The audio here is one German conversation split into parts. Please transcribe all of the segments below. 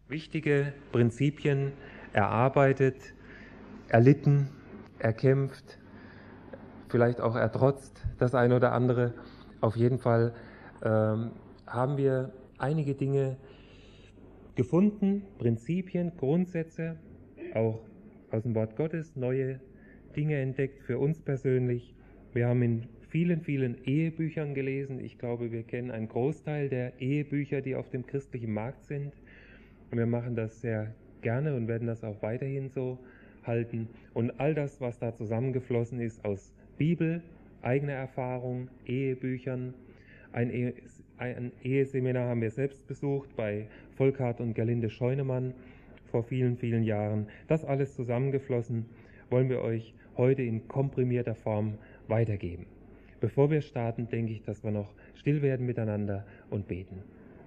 wichtige Prinzipien erarbeitet, erlitten, erkämpft, vielleicht auch ertrotzt, das eine oder andere. Auf jeden Fall haben wir einige Dinge gefunden, Prinzipien, Grundsätze, auch aus dem Wort Gottes, neue Dinge entdeckt für uns persönlich. Wir haben in vielen, vielen Ehebüchern gelesen. Ich glaube, wir kennen einen Großteil der Ehebücher, die auf dem christlichen Markt sind. Und wir machen das sehr gerne und werden das auch weiterhin so halten. Und all das, was da zusammengeflossen ist aus Bibel, eigener Erfahrung, Ehebüchern. Ein Eheseminar haben wir selbst besucht bei Volkhard und Gerlinde Scheunemann vor vielen, vielen Jahren. Das alles zusammengeflossen wollen wir euch heute in komprimierter Form weitergeben. Bevor wir starten, denke ich, dass wir noch still werden miteinander und beten.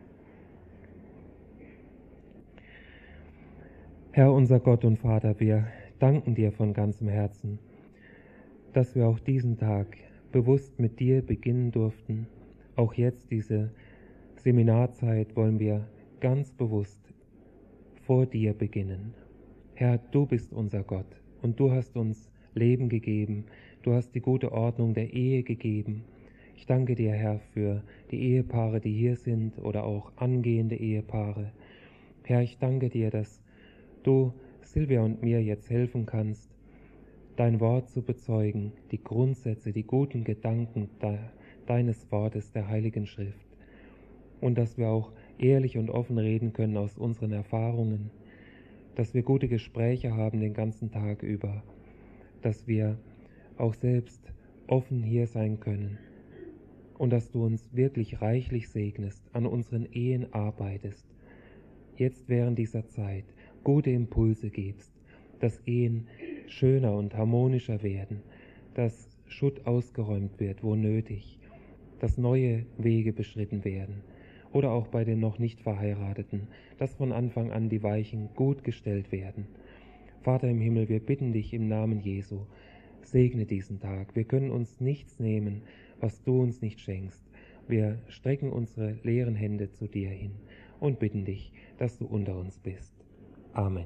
Herr, unser Gott und Vater, wir danken dir von ganzem Herzen, dass wir auch diesen Tag bewusst mit dir beginnen durften. Auch jetzt, diese Seminarzeit, wollen wir ganz bewusst vor dir beginnen. Herr, du bist unser Gott und du hast uns Leben gegeben. Du hast die gute Ordnung der Ehe gegeben. Ich danke dir, Herr, für die Ehepaare, die hier sind oder auch angehende Ehepaare. Herr, ich danke dir, dass du Silvia und mir jetzt helfen kannst, dein Wort zu bezeugen, die Grundsätze, die guten Gedanken deines Wortes, der Heiligen Schrift. Und dass wir auch ehrlich und offen reden können aus unseren Erfahrungen, dass wir gute Gespräche haben den ganzen Tag über, dass wir auch selbst offen hier sein können und dass du uns wirklich reichlich segnest, an unseren Ehen arbeitest, jetzt während dieser Zeit gute Impulse gibst, dass Ehen schöner und harmonischer werden, dass Schutt ausgeräumt wird, wo nötig, dass neue Wege beschritten werden oder auch bei den noch nicht Verheirateten, dass von Anfang an die Weichen gut gestellt werden. Vater im Himmel, wir bitten dich im Namen Jesu, segne diesen Tag. Wir können uns nichts nehmen, was du uns nicht schenkst. Wir strecken unsere leeren Hände zu dir hin und bitten dich, dass du unter uns bist. Amen.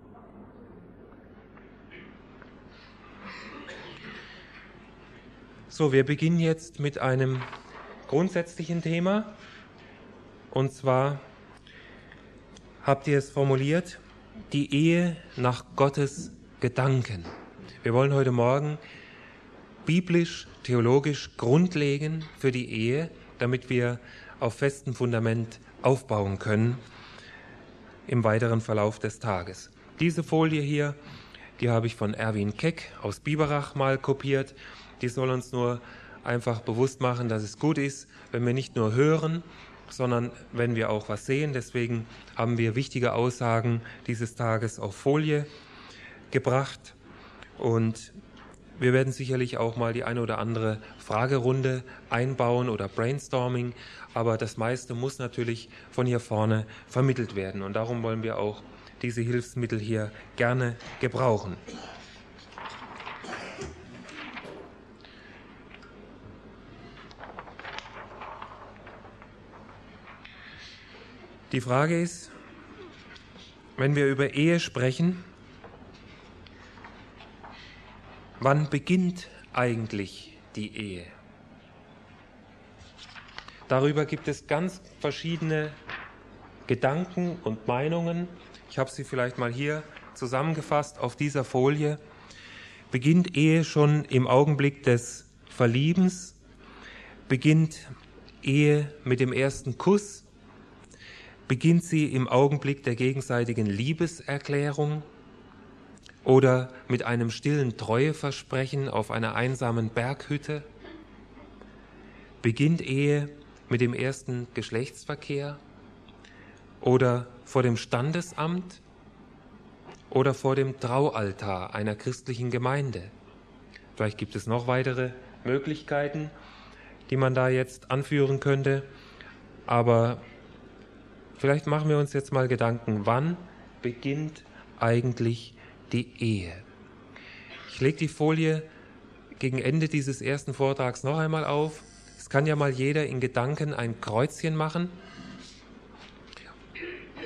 So, wir beginnen jetzt mit einem grundsätzlichen Thema. Und zwar habt ihr es formuliert, die Ehe nach Gottes Gedanken. Wir wollen heute Morgen biblisch, theologisch Grund legen für die Ehe, damit wir auf festem Fundament aufbauen können im weiteren Verlauf des Tages. Diese Folie hier, die habe ich von Erwin Keck aus Biberach mal kopiert. Die soll uns nur einfach bewusst machen, dass es gut ist, wenn wir nicht nur hören, sondern wenn wir auch was sehen. Deswegen haben wir wichtige Aussagen dieses Tages auf Folie gebracht. Und wir werden sicherlich auch mal die eine oder andere Fragerunde einbauen oder Brainstorming. Aber das meiste muss natürlich von hier vorne vermittelt werden. Und darum wollen wir auch diese Hilfsmittel hier gerne gebrauchen. Die Frage ist, wenn wir über Ehe sprechen, wann beginnt eigentlich die Ehe? Darüber gibt es ganz verschiedene Gedanken und Meinungen. Ich habe sie vielleicht mal hier zusammengefasst auf dieser Folie. Beginnt Ehe schon im Augenblick des Verliebens? Beginnt Ehe mit dem ersten Kuss? Beginnt sie im Augenblick der gegenseitigen Liebeserklärung oder mit einem stillen Treueversprechen auf einer einsamen Berghütte? Beginnt Ehe mit dem ersten Geschlechtsverkehr oder vor dem Standesamt oder vor dem Traualtar einer christlichen Gemeinde? Vielleicht gibt es noch weitere Möglichkeiten, die man da jetzt anführen könnte, aber vielleicht machen wir uns jetzt mal Gedanken, wann beginnt eigentlich die Ehe? Ich lege die Folie gegen Ende dieses ersten Vortrags noch einmal auf. Es kann ja mal jeder in Gedanken ein Kreuzchen machen.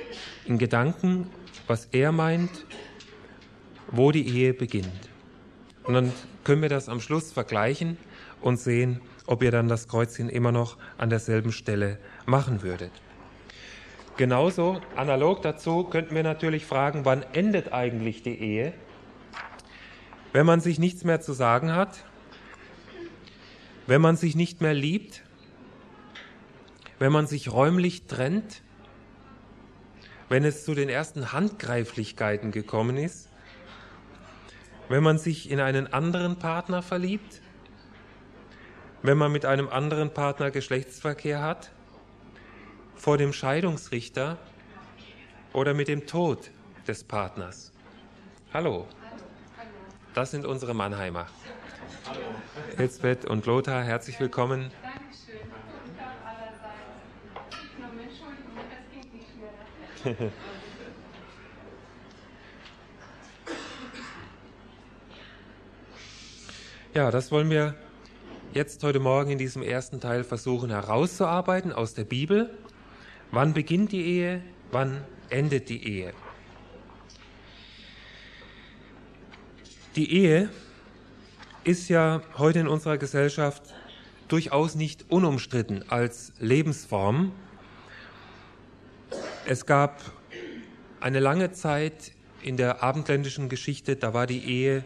in Gedanken, was er meint, wo die Ehe beginnt. Und dann können wir das am Schluss vergleichen und sehen, ob ihr dann das Kreuzchen immer noch an derselben Stelle machen würdet. Genauso, analog dazu, könnten wir natürlich fragen, wann endet eigentlich die Ehe? Wenn man sich nichts mehr zu sagen hat, wenn man sich nicht mehr liebt, wenn man sich räumlich trennt, wenn es zu den ersten Handgreiflichkeiten gekommen ist, wenn man sich in einen anderen Partner verliebt, wenn man mit einem anderen Partner Geschlechtsverkehr hat, vor dem Scheidungsrichter oder mit dem Tod des Partners. Hallo, das sind unsere Mannheimer. Hallo. Elsbeth und Lothar, herzlich willkommen. Dankeschön. Guten Tag allerseits. Ich nur Entschuldigung, das ging nicht schneller. Ja, das wollen wir jetzt heute Morgen in diesem ersten Teil versuchen herauszuarbeiten aus der Bibel. Wann beginnt die Ehe? Wann endet die Ehe? Die Ehe ist ja heute in unserer Gesellschaft durchaus nicht unumstritten als Lebensform. Es gab eine lange Zeit in der abendländischen Geschichte, da war die Ehe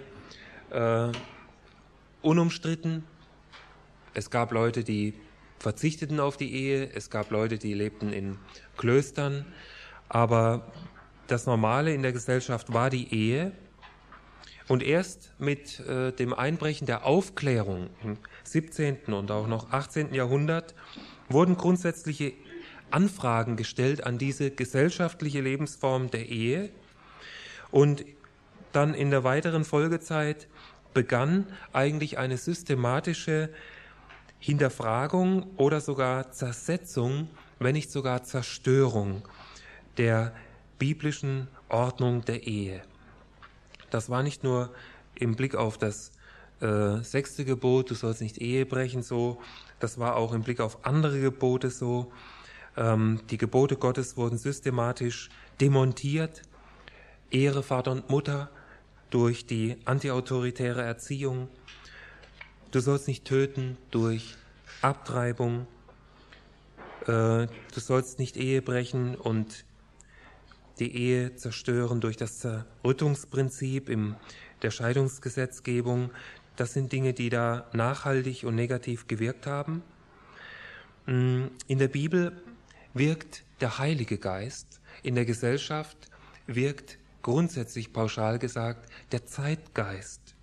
unumstritten. Es gab Leute, die verzichteten auf die Ehe, es gab Leute, die lebten in Klöstern, aber das Normale in der Gesellschaft war die Ehe. Und erst mit dem Einbrechen der Aufklärung im 17. und auch noch 18. Jahrhundert wurden grundsätzliche Anfragen gestellt an diese gesellschaftliche Lebensform der Ehe. Und dann in der weiteren Folgezeit begann eigentlich eine systematische Hinterfragung oder sogar Zersetzung, wenn nicht sogar Zerstörung der biblischen Ordnung der Ehe. Das war nicht nur im Blick auf das 6. Gebot, du sollst nicht Ehe brechen, so. Das war auch im Blick auf andere Gebote so. Die Gebote Gottes wurden systematisch demontiert. Ehre Vater und Mutter durch die antiautoritäre Erziehung. Du sollst nicht töten durch Abtreibung. Du sollst nicht Ehe brechen und die Ehe zerstören durch das Zerrüttungsprinzip in der Scheidungsgesetzgebung. Das sind Dinge, die da nachhaltig und negativ gewirkt haben. In der Bibel wirkt der Heilige Geist. In der Gesellschaft wirkt grundsätzlich pauschal gesagt der Zeitgeist.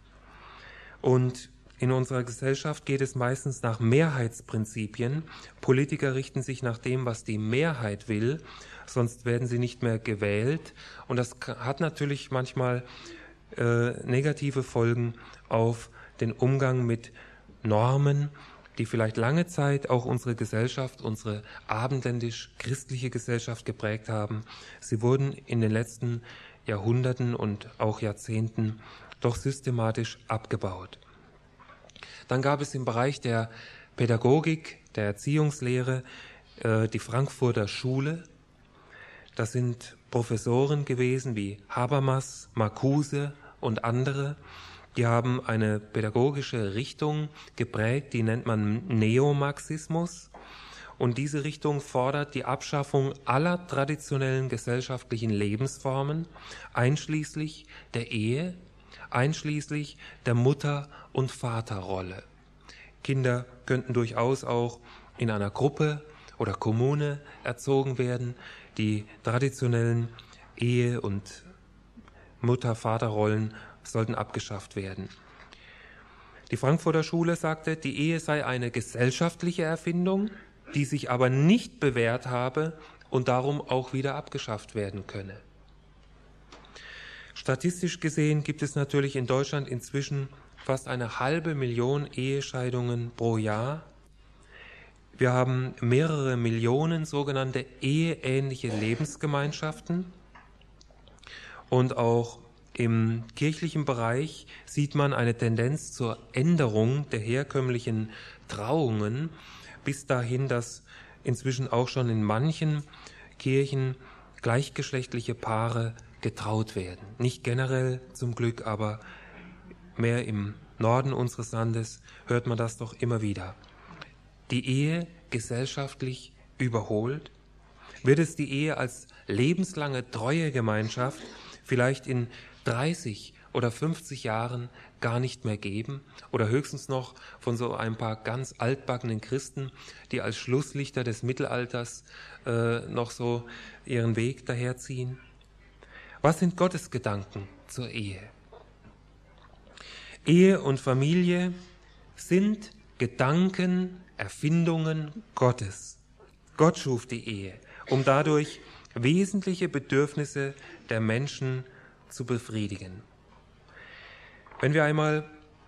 Und in unserer Gesellschaft geht es meistens nach Mehrheitsprinzipien. Politiker richten sich nach dem, was die Mehrheit will, sonst werden sie nicht mehr gewählt. Und das hat natürlich manchmal negative Folgen auf den Umgang mit Normen, die vielleicht lange Zeit auch unsere Gesellschaft, unsere abendländisch-christliche Gesellschaft geprägt haben. Sie wurden in den letzten Jahrhunderten und auch Jahrzehnten doch systematisch abgebaut. Dann gab es im Bereich der Pädagogik, der Erziehungslehre, die Frankfurter Schule. Das sind Professoren gewesen wie Habermas, Marcuse und andere. Die haben eine pädagogische Richtung geprägt, die nennt man Neomarxismus. Und diese Richtung fordert die Abschaffung aller traditionellen gesellschaftlichen Lebensformen, einschließlich der Ehe, einschließlich der Mutter- und Vaterrolle. Kinder könnten durchaus auch in einer Gruppe oder Kommune erzogen werden. Die traditionellen Ehe- und Mutter-Vater-Rollen sollten abgeschafft werden. Die Frankfurter Schule sagte, die Ehe sei eine gesellschaftliche Erfindung, die sich aber nicht bewährt habe und darum auch wieder abgeschafft werden könne. Statistisch gesehen gibt es natürlich in Deutschland inzwischen fast 500.000 Ehescheidungen pro Jahr. Wir haben mehrere Millionen sogenannte eheähnliche Lebensgemeinschaften. Und auch im kirchlichen Bereich sieht man eine Tendenz zur Änderung der herkömmlichen Trauungen, bis dahin, dass inzwischen auch schon in manchen Kirchen gleichgeschlechtliche Paare getraut werden. Nicht generell zum Glück, aber mehr im Norden unseres Landes hört man das doch immer wieder. Die Ehe gesellschaftlich überholt? Wird es die Ehe als lebenslange Treuegemeinschaft vielleicht in 30 oder 50 Jahren gar nicht mehr geben oder höchstens noch von so ein paar ganz altbackenen Christen, die als Schlusslichter des Mittelalters noch so ihren Weg daherziehen? Was sind Gottes Gedanken zur Ehe? Ehe und Familie sind Gedanken, Erfindungen Gottes. Gott schuf die Ehe, um dadurch wesentliche Bedürfnisse der Menschen zu befriedigen. Wenn wir einmal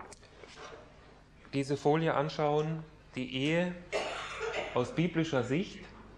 diese Folie anschauen, die Ehe aus biblischer Sicht,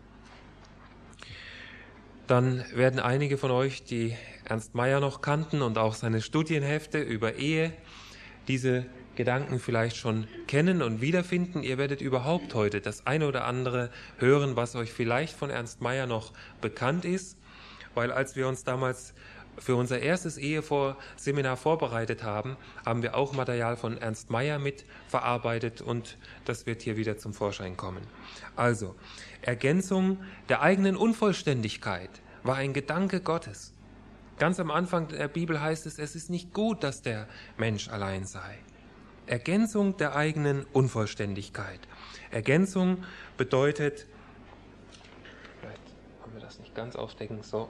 dann werden einige von euch, die Ernst Mayr noch kannten und auch seine Studienhefte über Ehe, diese Gedanken vielleicht schon kennen und wiederfinden. Ihr werdet überhaupt heute das eine oder andere hören, was euch vielleicht von Ernst Mayr noch bekannt ist, weil als wir uns damals für unser erstes Eheseminar vorbereitet haben, haben wir auch Material von Ernst Mayr mit verarbeitet und das wird hier wieder zum Vorschein kommen. Also, Ergänzung der eigenen Unvollständigkeit war ein Gedanke Gottes. Ganz am Anfang der Bibel heißt es, es ist nicht gut, dass der Mensch allein sei. Ergänzung der eigenen Unvollständigkeit. Ergänzung bedeutet, vielleicht haben wir das nicht ganz aufdecken, so.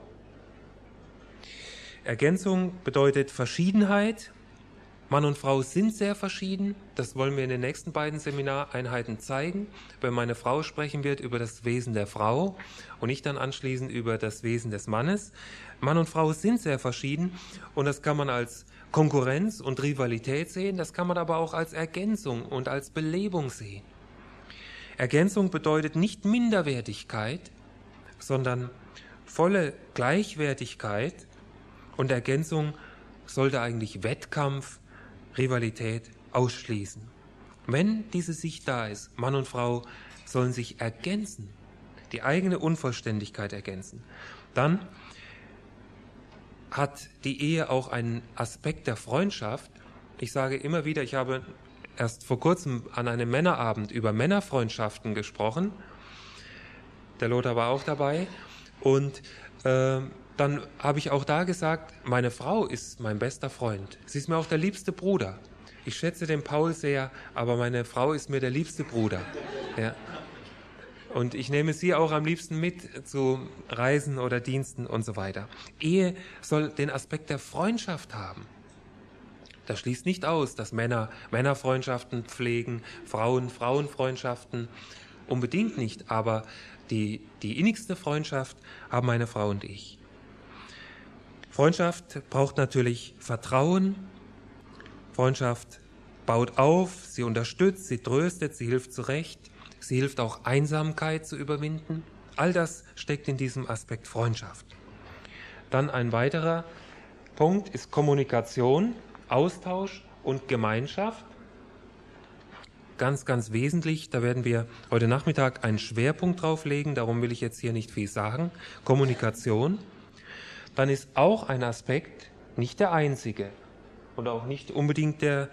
Ergänzung bedeutet Verschiedenheit. Mann und Frau sind sehr verschieden. Das wollen wir in den nächsten beiden Seminareinheiten zeigen. Wenn meine Frau sprechen wird über das Wesen der Frau und ich dann anschließend über das Wesen des Mannes. Mann und Frau sind sehr verschieden und das kann man als Konkurrenz und Rivalität sehen. Das kann man aber auch als Ergänzung und als Belebung sehen. Ergänzung bedeutet nicht Minderwertigkeit, sondern volle Gleichwertigkeit. Und Ergänzung sollte eigentlich Wettkampf, Rivalität ausschließen. Wenn diese Sicht da ist, Mann und Frau sollen sich ergänzen, die eigene Unvollständigkeit ergänzen, dann hat die Ehe auch einen Aspekt der Freundschaft. Ich sage immer wieder, ich habe erst vor kurzem an einem Männerabend über Männerfreundschaften gesprochen. Der Lothar war auch dabei und dann habe ich auch da gesagt, meine Frau ist mein bester Freund. Sie ist mir auch der liebste Bruder. Ich schätze den Paul sehr, aber meine Frau ist mir der liebste Bruder. Ja. Und ich nehme sie auch am liebsten mit zu Reisen oder Diensten und so weiter. Ehe soll den Aspekt der Freundschaft haben. Das schließt nicht aus, dass Männer Männerfreundschaften pflegen, Frauen Frauenfreundschaften. Unbedingt nicht, aber die innigste Freundschaft haben meine Frau und ich. Freundschaft braucht natürlich Vertrauen. Freundschaft baut auf, sie unterstützt, sie tröstet, sie hilft zurecht. Sie hilft auch Einsamkeit zu überwinden. All das steckt in diesem Aspekt Freundschaft. Dann ein weiterer Punkt ist Kommunikation, Austausch und Gemeinschaft. Ganz, ganz wesentlich, da werden wir heute Nachmittag einen Schwerpunkt drauf legen, darum will ich jetzt hier nicht viel sagen. Kommunikation. Dann ist auch ein Aspekt, nicht der einzige und auch nicht unbedingt der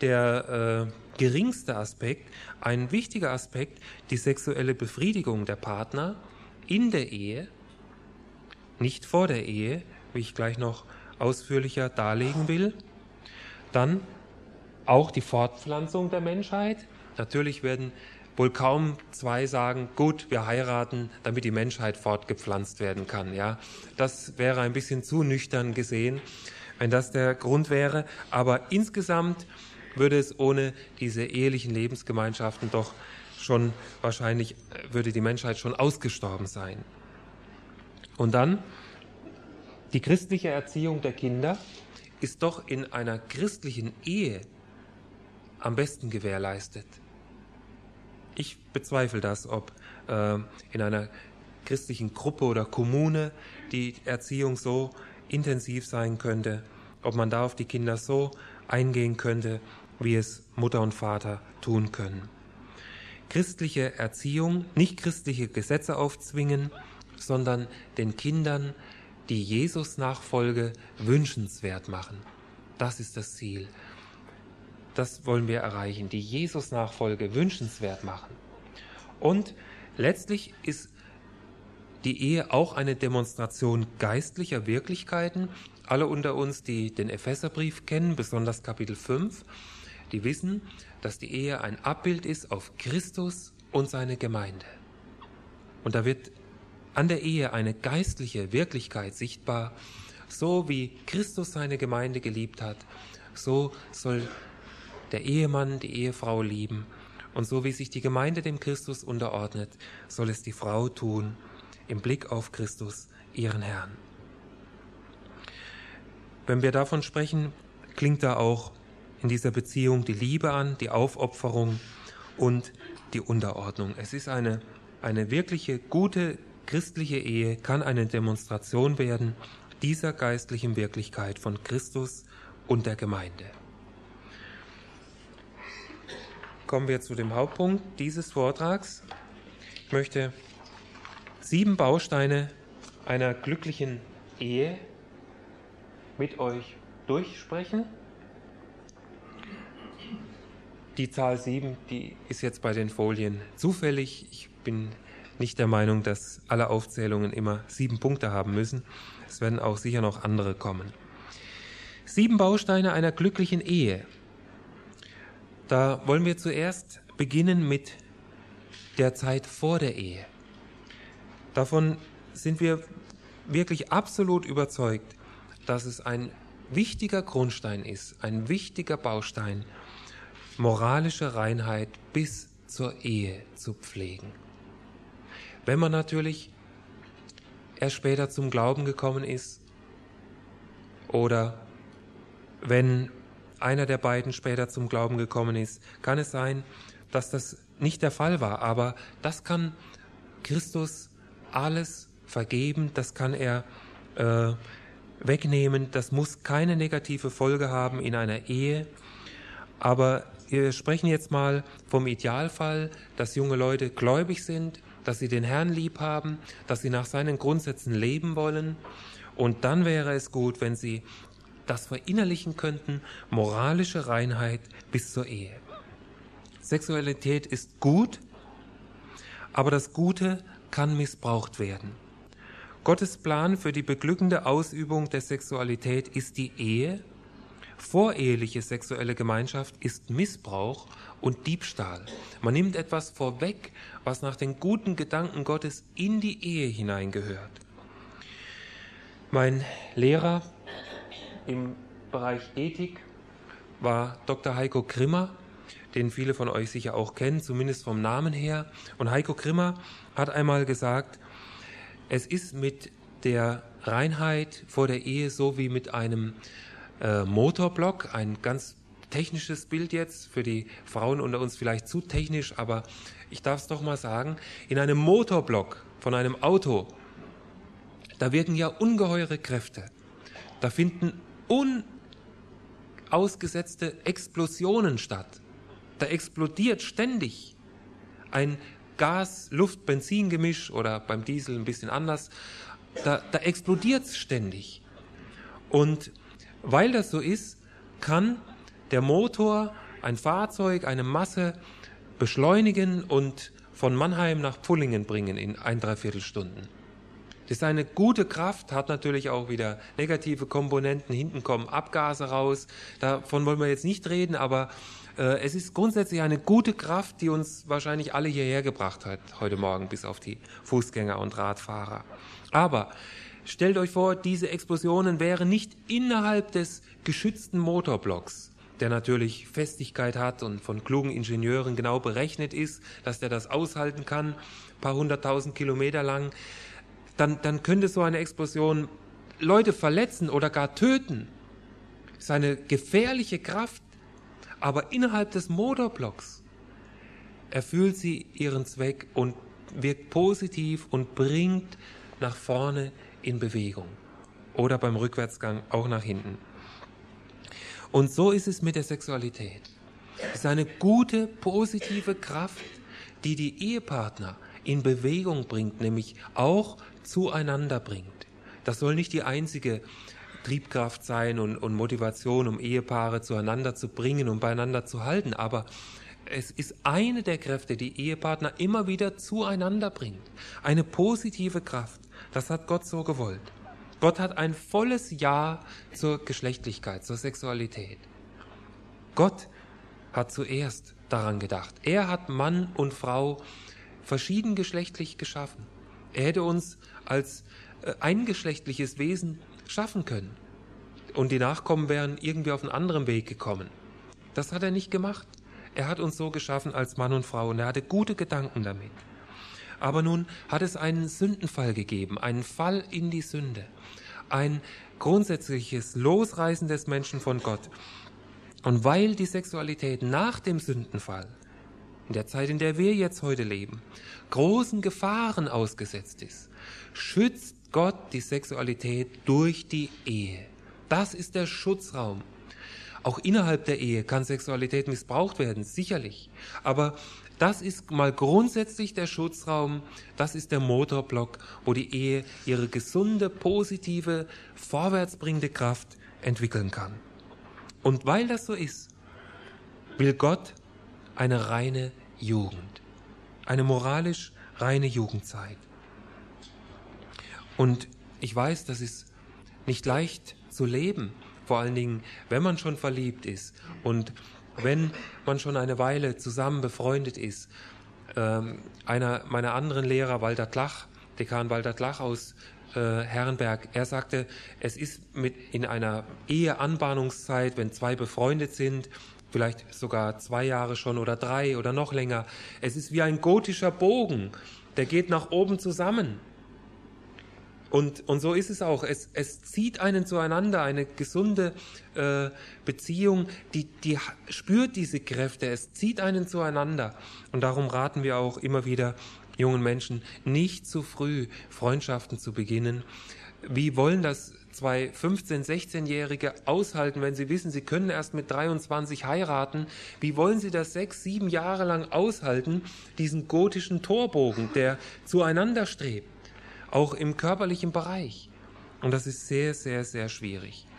geringste Aspekt, ein wichtiger Aspekt, die sexuelle Befriedigung der Partner in der Ehe, nicht vor der Ehe, wie ich gleich noch ausführlicher darlegen will. Dann auch die Fortpflanzung der Menschheit. Natürlich werden wohl kaum zwei sagen, gut, wir heiraten, damit die Menschheit fortgepflanzt werden kann. Ja, das wäre ein bisschen zu nüchtern gesehen, wenn das der Grund wäre. Aber insgesamt würde es ohne diese ehelichen Lebensgemeinschaften doch schon wahrscheinlich, würde die Menschheit schon ausgestorben sein. Und dann die christliche Erziehung der Kinder ist doch in einer christlichen Ehe am besten gewährleistet. Ich bezweifle das, ob in einer christlichen Gruppe oder Kommune die Erziehung so intensiv sein könnte, ob man da auf die Kinder so eingehen könnte, wie es Mutter und Vater tun können. Christliche Erziehung, nicht christliche Gesetze aufzwingen, sondern den Kindern die Jesus-Nachfolge wünschenswert machen. Das ist das Ziel. Das wollen wir erreichen, die Jesus-Nachfolge wünschenswert machen. Und letztlich ist die Ehe auch eine Demonstration geistlicher Wirklichkeiten. Alle unter uns, die den Epheserbrief kennen, besonders Kapitel 5, die wissen, dass die Ehe ein Abbild ist auf Christus und seine Gemeinde. Und da wird an der Ehe eine geistliche Wirklichkeit sichtbar. So wie Christus seine Gemeinde geliebt hat, so soll der Ehemann die Ehefrau lieben. Und so wie sich die Gemeinde dem Christus unterordnet, soll es die Frau tun, im Blick auf Christus, ihren Herrn. Wenn wir davon sprechen, klingt da auch in dieser Beziehung die Liebe an, die Aufopferung und die Unterordnung. Es ist eine wirkliche gute christliche Ehe, kann eine Demonstration werden dieser geistlichen Wirklichkeit von Christus und der Gemeinde. Kommen wir zu dem Hauptpunkt dieses Vortrags. Ich möchte 7 Bausteine einer glücklichen Ehe mit euch durchsprechen. Die Zahl 7, die ist jetzt bei den Folien zufällig. Ich bin nicht der Meinung, dass alle Aufzählungen immer 7 Punkte haben müssen. Es werden auch sicher noch andere kommen. 7 Bausteine einer glücklichen Ehe. Da wollen wir zuerst beginnen mit der Zeit vor der Ehe. Davon sind wir wirklich absolut überzeugt, dass es ein wichtiger Grundstein ist, ein wichtiger Baustein, moralische Reinheit bis zur Ehe zu pflegen. Wenn man natürlich erst später zum Glauben gekommen ist oder wenn einer der beiden später zum Glauben gekommen ist, kann es sein, dass das nicht der Fall war. Aber das kann Christus alles vergeben, das kann er wegnehmen. Das muss keine negative Folge haben in einer Ehe. Aber wir sprechen jetzt mal vom Idealfall, dass junge Leute gläubig sind, dass sie den Herrn lieb haben, dass sie nach seinen Grundsätzen leben wollen. Und dann wäre es gut, wenn sie das verinnerlichen könnten, moralische Reinheit bis zur Ehe. Sexualität ist gut, aber das Gute kann missbraucht werden. Gottes Plan für die beglückende Ausübung der Sexualität ist die Ehe. Voreheliche sexuelle Gemeinschaft ist Missbrauch und Diebstahl. Man nimmt etwas vorweg, was nach den guten Gedanken Gottes in die Ehe hineingehört. Mein Lehrer im Bereich Ethik war Dr. Heiko Grimmer, den viele von euch sicher auch kennen, zumindest vom Namen her. Und Heiko Grimmer hat einmal gesagt, es ist mit der Reinheit vor der Ehe so wie mit einem Motorblock, ein ganz technisches Bild jetzt, für die Frauen unter uns vielleicht zu technisch, aber ich darf es doch mal sagen, in einem Motorblock von einem Auto, da wirken ja ungeheure Kräfte. Da finden unausgesetzte Explosionen statt. Da explodiert ständig ein Gas-Luft-Benzin-Gemisch oder beim Diesel ein bisschen anders. Da explodiert es ständig. Und weil das so ist, kann der Motor ein Fahrzeug, eine Masse beschleunigen und von Mannheim nach Pfullingen bringen in 1,75 Stunden. Das ist eine gute Kraft, hat natürlich auch wieder negative Komponenten. Hinten kommen Abgase raus. Davon wollen wir jetzt nicht reden, aber es ist grundsätzlich eine gute Kraft, die uns wahrscheinlich alle hierher gebracht hat heute Morgen, bis auf die Fußgänger und Radfahrer. Aber stellt euch vor, diese Explosionen wären nicht innerhalb des geschützten Motorblocks, der natürlich Festigkeit hat und von klugen Ingenieuren genau berechnet ist, dass der das aushalten kann, ein paar 100.000 Kilometer lang. Dann könnte so eine Explosion Leute verletzen oder gar töten. Das ist eine gefährliche Kraft, aber innerhalb des Motorblocks erfüllt sie ihren Zweck und wirkt positiv und bringt nach vorne in Bewegung oder beim Rückwärtsgang auch nach hinten. Und so ist es mit der Sexualität. Es ist eine gute, positive Kraft, die die Ehepartner in Bewegung bringt, nämlich auch zueinander bringt. Das soll nicht die einzige Triebkraft sein und Motivation, um Ehepaare zueinander zu bringen und beieinander zu halten, aber es ist eine der Kräfte, die Ehepartner immer wieder zueinander bringt. Eine positive Kraft. Das hat Gott so gewollt. Gott hat ein volles Ja zur Geschlechtlichkeit, zur Sexualität. Gott hat zuerst daran gedacht. Er hat Mann und Frau verschiedengeschlechtlich geschaffen. Er hätte uns als eingeschlechtliches Wesen schaffen können. Und die Nachkommen wären irgendwie auf einen anderen Weg gekommen. Das hat er nicht gemacht. Er hat uns so geschaffen als Mann und Frau und er hatte gute Gedanken damit. Aber nun hat es einen Sündenfall gegeben, einen Fall in die Sünde, ein grundsätzliches Losreißen des Menschen von Gott. Und weil die Sexualität nach dem Sündenfall, in der Zeit, in der wir jetzt heute leben, großen Gefahren ausgesetzt ist, schützt Gott die Sexualität durch die Ehe. Das ist der Schutzraum. Auch innerhalb der Ehe kann Sexualität missbraucht werden, sicherlich. Aber das ist mal grundsätzlich der Schutzraum, das ist der Motorblock, wo die Ehe ihre gesunde, positive, vorwärtsbringende Kraft entwickeln kann. Und weil das so ist, will Gott eine reine Jugend, eine moralisch reine Jugendzeit. Und ich weiß, das ist nicht leicht zu leben, vor allen Dingen, wenn man schon verliebt ist und wenn man schon eine Weile zusammen befreundet ist. Einer meiner anderen Lehrer, Dekan Walter Tlach aus Herrenberg, er sagte, es ist in einer Eheanbahnungszeit, wenn zwei befreundet sind, vielleicht sogar 2 Jahre schon oder 3 oder noch länger, es ist wie ein gotischer Bogen, der geht nach oben zusammen. Und so ist es auch. Es zieht einen zueinander, eine gesunde Beziehung, die spürt diese Kräfte, es zieht einen zueinander. Und darum raten wir auch immer wieder jungen Menschen, nicht zu früh Freundschaften zu beginnen. Wie wollen das 2 15-, 16-Jährige aushalten, wenn sie wissen, sie können erst mit 23 heiraten? Wie wollen sie das 6, 7 Jahre lang aushalten, diesen gotischen Torbogen, der zueinander strebt? Auch im körperlichen Bereich. Und das ist sehr, sehr, sehr schwierig.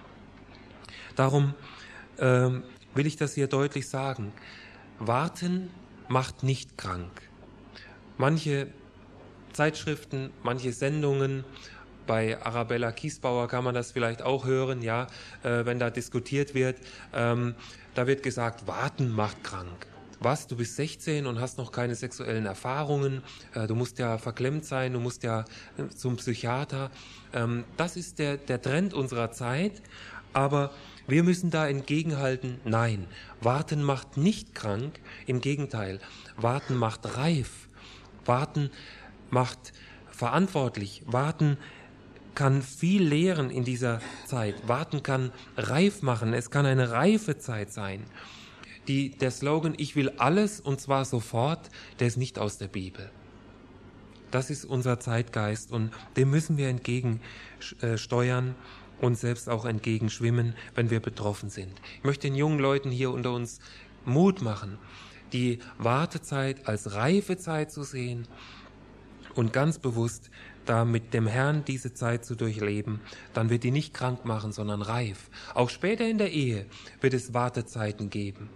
Darum will ich das hier deutlich sagen. Warten macht nicht krank. Manche Zeitschriften, manche Sendungen, bei Arabella Kiesbauer kann man das vielleicht auch hören, ja, wenn da diskutiert wird, da wird gesagt, warten macht krank. Was, du bist 16 und hast noch keine sexuellen Erfahrungen, du musst ja verklemmt sein, du musst ja zum Psychiater. Das ist der Trend unserer Zeit, aber wir müssen da entgegenhalten, nein, warten macht nicht krank, im Gegenteil, warten macht reif, warten macht verantwortlich, warten kann viel lehren in dieser Zeit, warten kann reif machen, es kann eine reife Zeit sein. Der Slogan, ich will alles und zwar sofort, der ist nicht aus der Bibel. Das ist unser Zeitgeist und dem müssen wir entgegensteuern und selbst auch entgegenschwimmen, wenn wir betroffen sind. Ich möchte den jungen Leuten hier unter uns Mut machen, die Wartezeit als reife Zeit zu sehen und ganz bewusst da mit dem Herrn diese Zeit zu durchleben, dann wird die nicht krank machen, sondern reif. Auch später in der Ehe wird es Wartezeiten geben.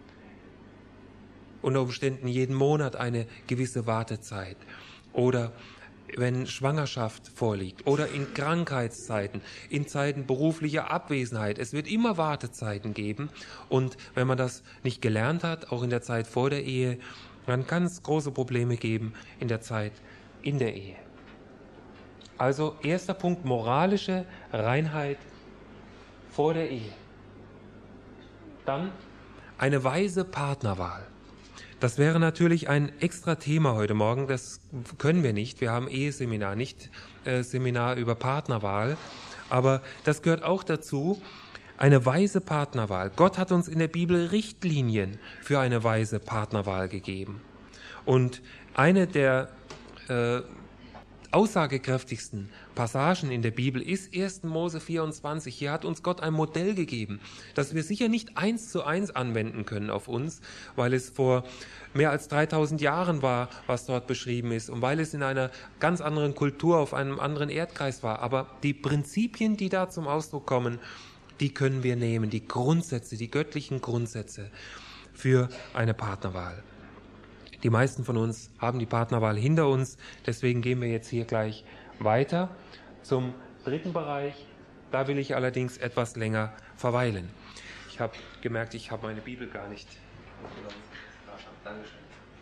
Unter Umständen jeden Monat eine gewisse Wartezeit. Oder wenn Schwangerschaft vorliegt. Oder in Krankheitszeiten, in Zeiten beruflicher Abwesenheit. Es wird immer Wartezeiten geben. Und wenn man das nicht gelernt hat, auch in der Zeit vor der Ehe, dann kann es große Probleme geben in der Zeit in der Ehe. Also erster Punkt, moralische Reinheit vor der Ehe. Dann eine weise Partnerwahl. Das wäre natürlich ein extra Thema heute Morgen, das können wir nicht. Wir haben Eheseminar, nicht Seminar über Partnerwahl. Aber das gehört auch dazu, eine weise Partnerwahl. Gott hat uns in der Bibel Richtlinien für eine weise Partnerwahl gegeben. Und eine der aussagekräftigsten Passagen in der Bibel ist 1. Mose 24. Hier hat uns Gott ein Modell gegeben, das wir sicher nicht 1:1 anwenden können auf uns, weil es vor mehr als 3000 Jahren war, was dort beschrieben ist und weil es in einer ganz anderen Kultur, auf einem anderen Erdkreis war. Aber die Prinzipien, die da zum Ausdruck kommen, die können wir nehmen, die Grundsätze, die göttlichen Grundsätze für eine Partnerwahl. Die meisten von uns haben die Partnerwahl hinter uns, deswegen gehen wir jetzt hier gleich weiter zum dritten Bereich. Da will ich allerdings etwas länger verweilen. Ich habe gemerkt, ich habe meine Bibel gar nicht mitgenommen. Dankeschön.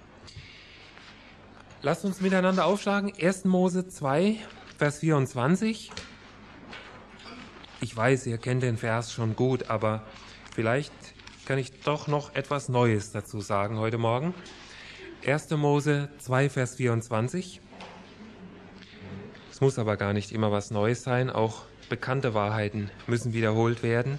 Lasst uns miteinander aufschlagen. 1. Mose 2, Vers 24. Ich weiß, ihr kennt den Vers schon gut, aber vielleicht kann ich doch noch etwas Neues dazu sagen heute Morgen. 1. Mose 2, Vers 24. Es muss aber gar nicht immer was Neues sein, auch bekannte Wahrheiten müssen wiederholt werden.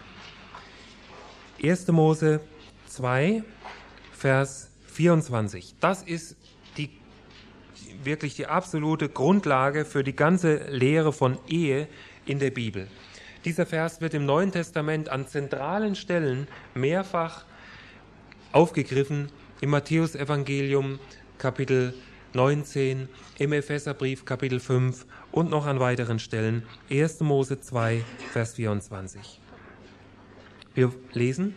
1. Mose 2, Vers 24. Das ist wirklich die absolute Grundlage für die ganze Lehre von Ehe in der Bibel. Dieser Vers wird im Neuen Testament an zentralen Stellen mehrfach aufgegriffen, im Matthäusevangelium Kapitel 19, im Epheserbrief Kapitel 5 und noch an weiteren Stellen. 1. Mose 2, Vers 24. Wir lesen.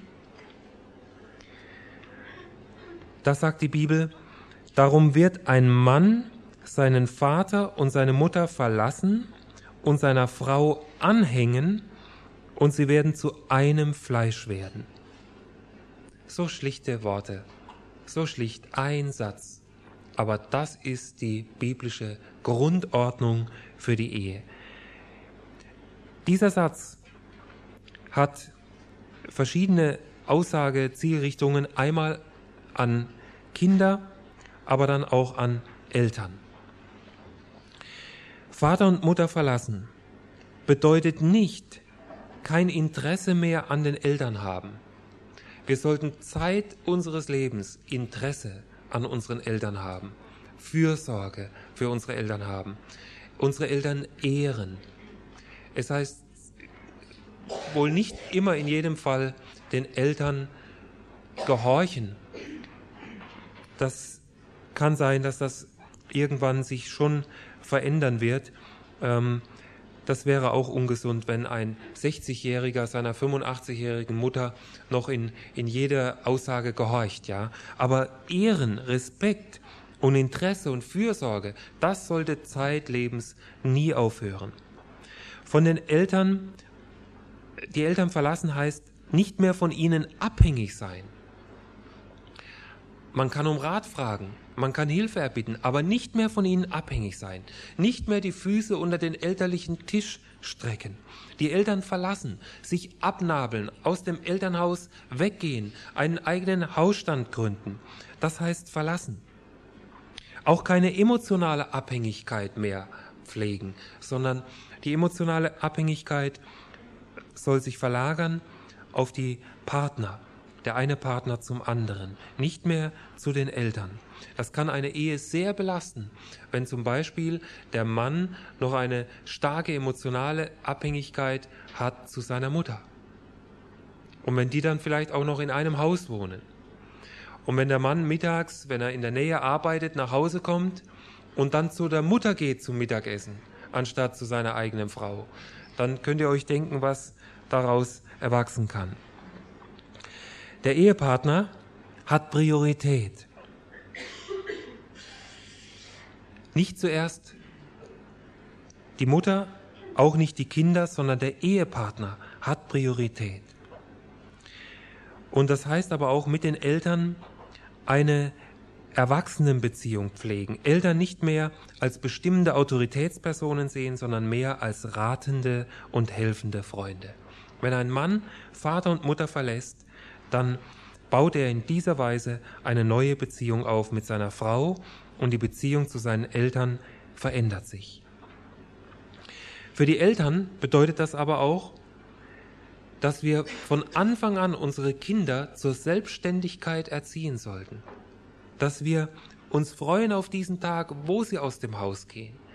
Das sagt die Bibel: Darum wird ein Mann seinen Vater und seine Mutter verlassen und seiner Frau anhängen, und sie werden zu einem Fleisch werden. So schlichte Worte, so schlicht ein Satz. Aber das ist die biblische Grundordnung für die Ehe. Dieser Satz hat verschiedene Aussagezielrichtungen, einmal an Kinder, aber dann auch an Eltern. Vater und Mutter verlassen bedeutet nicht kein Interesse mehr an den Eltern haben. Wir sollten Zeit unseres Lebens Interesse an unseren Eltern haben, Fürsorge für unsere Eltern haben, unsere Eltern ehren. Es heißt wohl nicht immer in jedem Fall den Eltern gehorchen. Das kann sein, dass das irgendwann sich schon verändern wird. Das wäre auch ungesund, wenn ein 60-Jähriger seiner 85-jährigen Mutter noch in jeder Aussage gehorcht. Ja? Aber Ehren, Respekt und Interesse und Fürsorge, das sollte zeitlebens nie aufhören. Von den Eltern, die Eltern verlassen heißt, nicht mehr von ihnen abhängig sein. Man kann um Rat fragen, man kann Hilfe erbitten, aber nicht mehr von ihnen abhängig sein. Nicht mehr die Füße unter den elterlichen Tisch strecken. Die Eltern verlassen, sich abnabeln, aus dem Elternhaus weggehen, einen eigenen Hausstand gründen. Das heißt verlassen. Auch keine emotionale Abhängigkeit mehr pflegen, sondern die emotionale Abhängigkeit soll sich verlagern auf die Partner. Der eine Partner zum anderen, nicht mehr zu den Eltern. Das kann eine Ehe sehr belasten, wenn zum Beispiel der Mann noch eine starke emotionale Abhängigkeit hat zu seiner Mutter. Und wenn die dann vielleicht auch noch in einem Haus wohnen. Und wenn der Mann mittags, wenn er in der Nähe arbeitet, nach Hause kommt und dann zu der Mutter geht zum Mittagessen, anstatt zu seiner eigenen Frau, dann könnt ihr euch denken, was daraus erwachsen kann. Der Ehepartner hat Priorität. Nicht zuerst die Mutter, auch nicht die Kinder, sondern der Ehepartner hat Priorität. Und das heißt aber auch mit den Eltern eine Erwachsenenbeziehung pflegen. Eltern nicht mehr als bestimmende Autoritätspersonen sehen, sondern mehr als ratende und helfende Freunde. Wenn ein Mann Vater und Mutter verlässt, dann baut er in dieser Weise eine neue Beziehung auf mit seiner Frau und die Beziehung zu seinen Eltern verändert sich. Für die Eltern bedeutet das aber auch, dass wir von Anfang an unsere Kinder zur Selbstständigkeit erziehen sollten. Dass wir uns freuen auf diesen Tag, wo sie aus dem Haus gehen.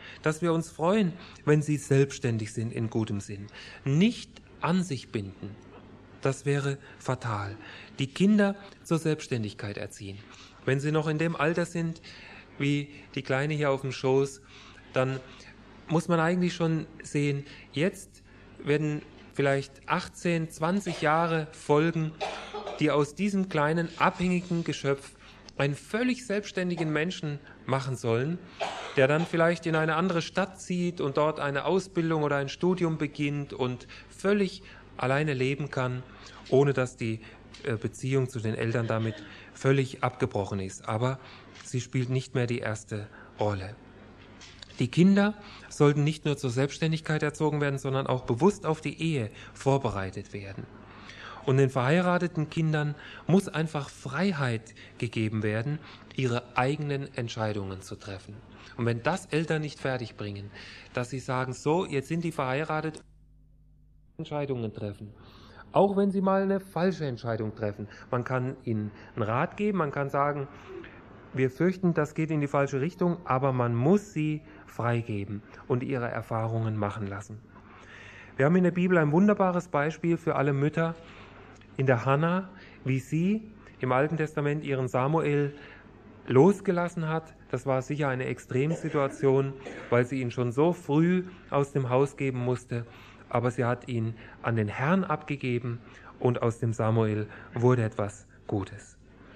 dass wir uns freuen, wenn sie selbstständig sind in gutem Sinn. Nicht an sich binden, das wäre fatal. Die Kinder zur Selbstständigkeit erziehen. Wenn sie noch in dem Alter sind, wie die Kleine hier auf dem Schoß, dann muss man eigentlich schon sehen, jetzt werden vielleicht 18, 20 Jahre folgen, die aus diesem kleinen, abhängigen Geschöpf einen völlig selbstständigen Menschen machen sollen, der dann vielleicht in eine andere Stadt zieht und dort eine Ausbildung oder ein Studium beginnt und völlig alleine leben kann, ohne dass die Beziehung zu den Eltern damit völlig abgebrochen ist. Aber sie spielt nicht mehr die erste Rolle. Die Kinder sollten nicht nur zur Selbstständigkeit erzogen werden, sondern auch bewusst auf die Ehe vorbereitet werden. Und den verheirateten Kindern muss einfach Freiheit gegeben werden, ihre eigenen Entscheidungen zu treffen. Und wenn das Eltern nicht fertigbringen, dass sie sagen, so, jetzt sind die verheiratet, Entscheidungen treffen. Auch wenn sie mal eine falsche Entscheidung treffen. Man kann ihnen einen Rat geben, man kann sagen, wir fürchten, das geht in die falsche Richtung, aber man muss sie freigeben und ihre Erfahrungen machen lassen. Wir haben in der Bibel ein wunderbares Beispiel für alle Mütter in der Hannah, wie sie im Alten Testament ihren Samuel losgelassen hat. Das war sicher eine Extremsituation, weil sie ihn schon so früh aus dem Haus geben musste. Aber sie hat ihn an den Herrn abgegeben und aus dem Samuel wurde etwas Gutes.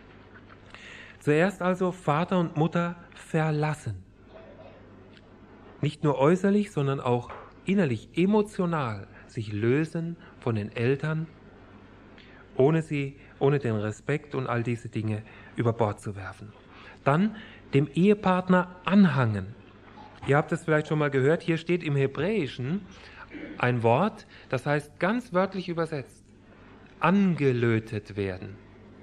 Zuerst also Vater und Mutter verlassen. Nicht nur äußerlich, sondern auch innerlich, emotional sich lösen von den Eltern, ohne den Respekt und all diese Dinge über Bord zu werfen. Dann dem Ehepartner anhangen. Ihr habt es vielleicht schon mal gehört, hier steht im Hebräischen ein Wort, das heißt ganz wörtlich übersetzt, angelötet werden.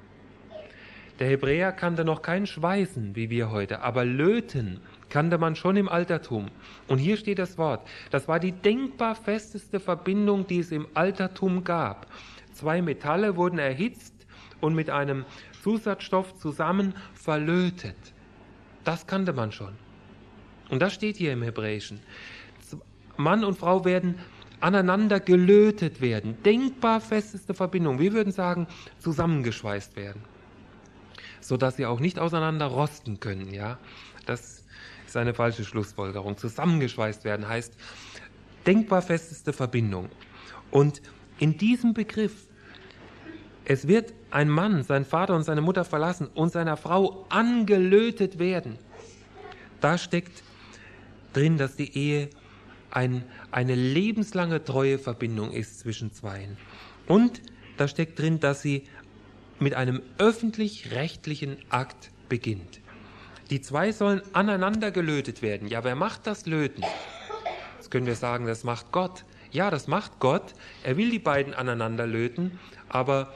Der Hebräer kannte noch kein Schweißen, wie wir heute, aber löten kannte man schon im Altertum. Und hier steht das Wort, das war die denkbar festeste Verbindung, die es im Altertum gab. 2 Metalle wurden erhitzt und mit einem Zusatzstoff zusammen verlötet. Das kannte man schon. Und das steht hier im Hebräischen. Mann und Frau werden aneinander gelötet werden. Denkbar festeste Verbindung. Wir würden sagen, zusammengeschweißt werden. Sodass sie auch nicht auseinander rosten können. Ja? Das ist eine falsche Schlussfolgerung. Zusammengeschweißt werden heißt denkbar festeste Verbindung. Und in diesem Begriff, es wird ein Mann, sein Vater und seine Mutter verlassen und seiner Frau angelötet werden. Da steckt drin, dass die Ehe eine lebenslange treue Verbindung ist zwischen zweien. Und da steckt drin, dass sie mit einem öffentlich-rechtlichen Akt beginnt. Die 2 sollen aneinander gelötet werden. Ja, wer macht das Löten? Jetzt können wir sagen, das macht Gott. Ja, das macht Gott. Er will die beiden aneinander löten. Aber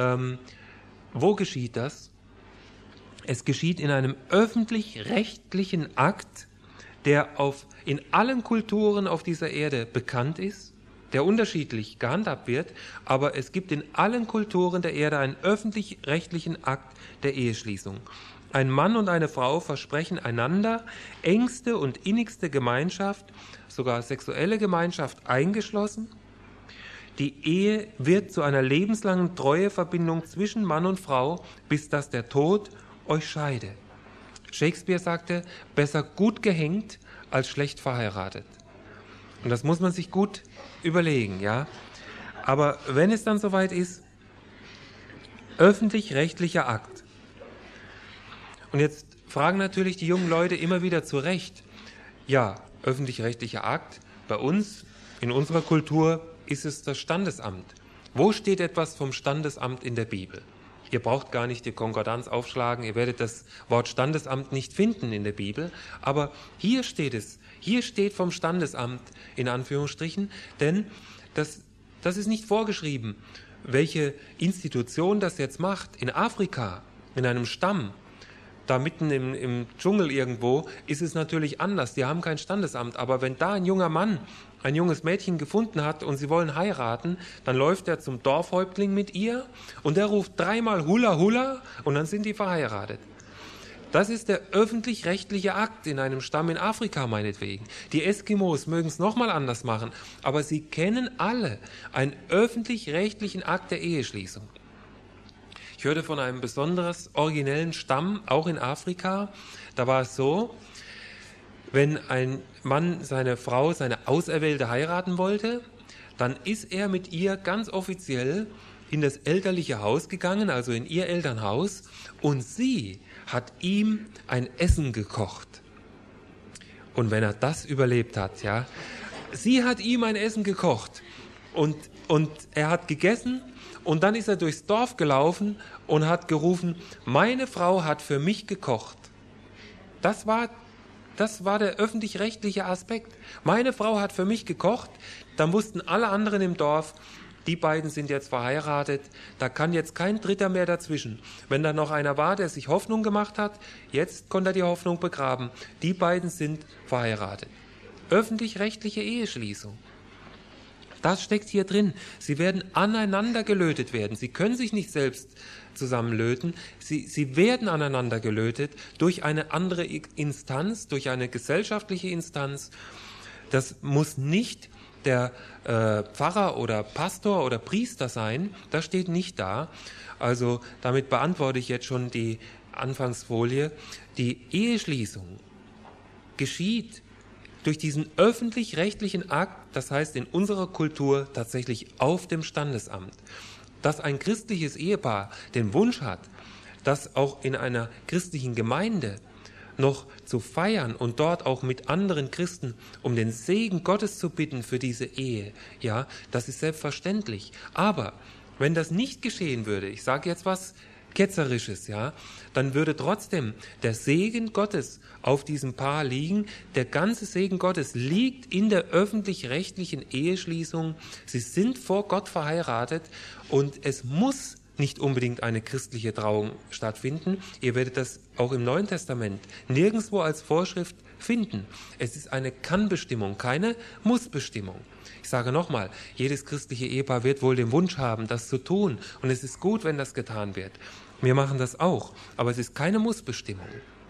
wo geschieht das? Es geschieht in einem öffentlich-rechtlichen Akt, der in allen Kulturen auf dieser Erde bekannt ist, der unterschiedlich gehandhabt wird, aber es gibt in allen Kulturen der Erde einen öffentlich-rechtlichen Akt der Eheschließung. Ein Mann und eine Frau versprechen einander engste und innigste Gemeinschaft, sogar sexuelle Gemeinschaft eingeschlossen. Die Ehe wird zu einer lebenslangen Treueverbindung zwischen Mann und Frau, bis dass der Tod euch scheide. Shakespeare sagte, besser gut gehängt als schlecht verheiratet. Und das muss man sich gut überlegen, ja. Aber wenn es dann soweit ist, öffentlich-rechtlicher Akt. Und jetzt fragen natürlich die jungen Leute immer wieder zu Recht, ja, öffentlich-rechtlicher Akt, bei uns, in unserer Kultur, ist es das Standesamt. Wo steht etwas vom Standesamt in der Bibel? Ihr braucht gar nicht die Konkordanz aufschlagen, ihr werdet das Wort Standesamt nicht finden in der Bibel, aber hier steht es. Hier steht vom Standesamt in Anführungsstrichen, denn das ist nicht vorgeschrieben, welche Institution das jetzt macht. In Afrika, in einem Stamm, da mitten im Dschungel irgendwo, ist es natürlich anders. Die haben kein Standesamt, aber wenn da ein junger Mann ein junges Mädchen gefunden hat und sie wollen heiraten, dann läuft er zum Dorfhäuptling mit ihr und der ruft 3-mal Hula Hula und dann sind die verheiratet. Das ist der öffentlich-rechtliche Akt in einem Stamm in Afrika meinetwegen. Die Eskimos mögen es nochmal anders machen, aber sie kennen alle einen öffentlich-rechtlichen Akt der Eheschließung. Ich hörte von einem besonders originellen Stamm, auch in Afrika. Da war es so, wenn ein Mann seine Frau, seine Auserwählte heiraten wollte, dann ist er mit ihr ganz offiziell in das elterliche Haus gegangen, also in ihr Elternhaus, und sie hat ihm ein Essen gekocht. Und wenn er das überlebt hat, ja, sie hat ihm ein Essen gekocht und er hat gegessen und dann ist er durchs Dorf gelaufen und hat gerufen, meine Frau hat für mich gekocht. Das war der öffentlich-rechtliche Aspekt. Meine Frau hat für mich gekocht, dann wussten alle anderen im Dorf, die beiden sind jetzt verheiratet, da kann jetzt kein Dritter mehr dazwischen. Wenn da noch einer war, der sich Hoffnung gemacht hat, jetzt konnte er die Hoffnung begraben. Die beiden sind verheiratet. Öffentlich-rechtliche Eheschließung. Das steckt hier drin. Sie werden aneinander gelötet werden. Sie können sich nicht selbst zusammenlöten. Sie werden aneinander gelötet durch eine andere Instanz, durch eine gesellschaftliche Instanz. Das muss nicht der Pfarrer oder Pastor oder Priester sein, das steht nicht da. Also damit beantworte ich jetzt schon die Anfangsfolie. Die Eheschließung geschieht durch diesen öffentlich-rechtlichen Akt, das heißt in unserer Kultur tatsächlich auf dem Standesamt. Dass ein christliches Ehepaar den Wunsch hat, das auch in einer christlichen Gemeinde noch zu feiern und dort auch mit anderen Christen um den Segen Gottes zu bitten für diese Ehe, ja, das ist selbstverständlich. Aber wenn das nicht geschehen würde, ich sage jetzt was Ketzerisches, ja, dann würde trotzdem der Segen Gottes auf diesem Paar liegen. Der ganze Segen Gottes liegt in der öffentlich-rechtlichen Eheschließung. Sie sind vor Gott verheiratet und es muss nicht unbedingt eine christliche Trauung stattfinden. Ihr werdet das auch im Neuen Testament nirgendwo als Vorschrift finden. Es ist eine Kann-Bestimmung, keine Muss-Bestimmung. Ich sage nochmal, jedes christliche Ehepaar wird wohl den Wunsch haben, das zu tun. Und es ist gut, wenn das getan wird. Wir machen das auch, aber es ist keine Muss-Bestimmung.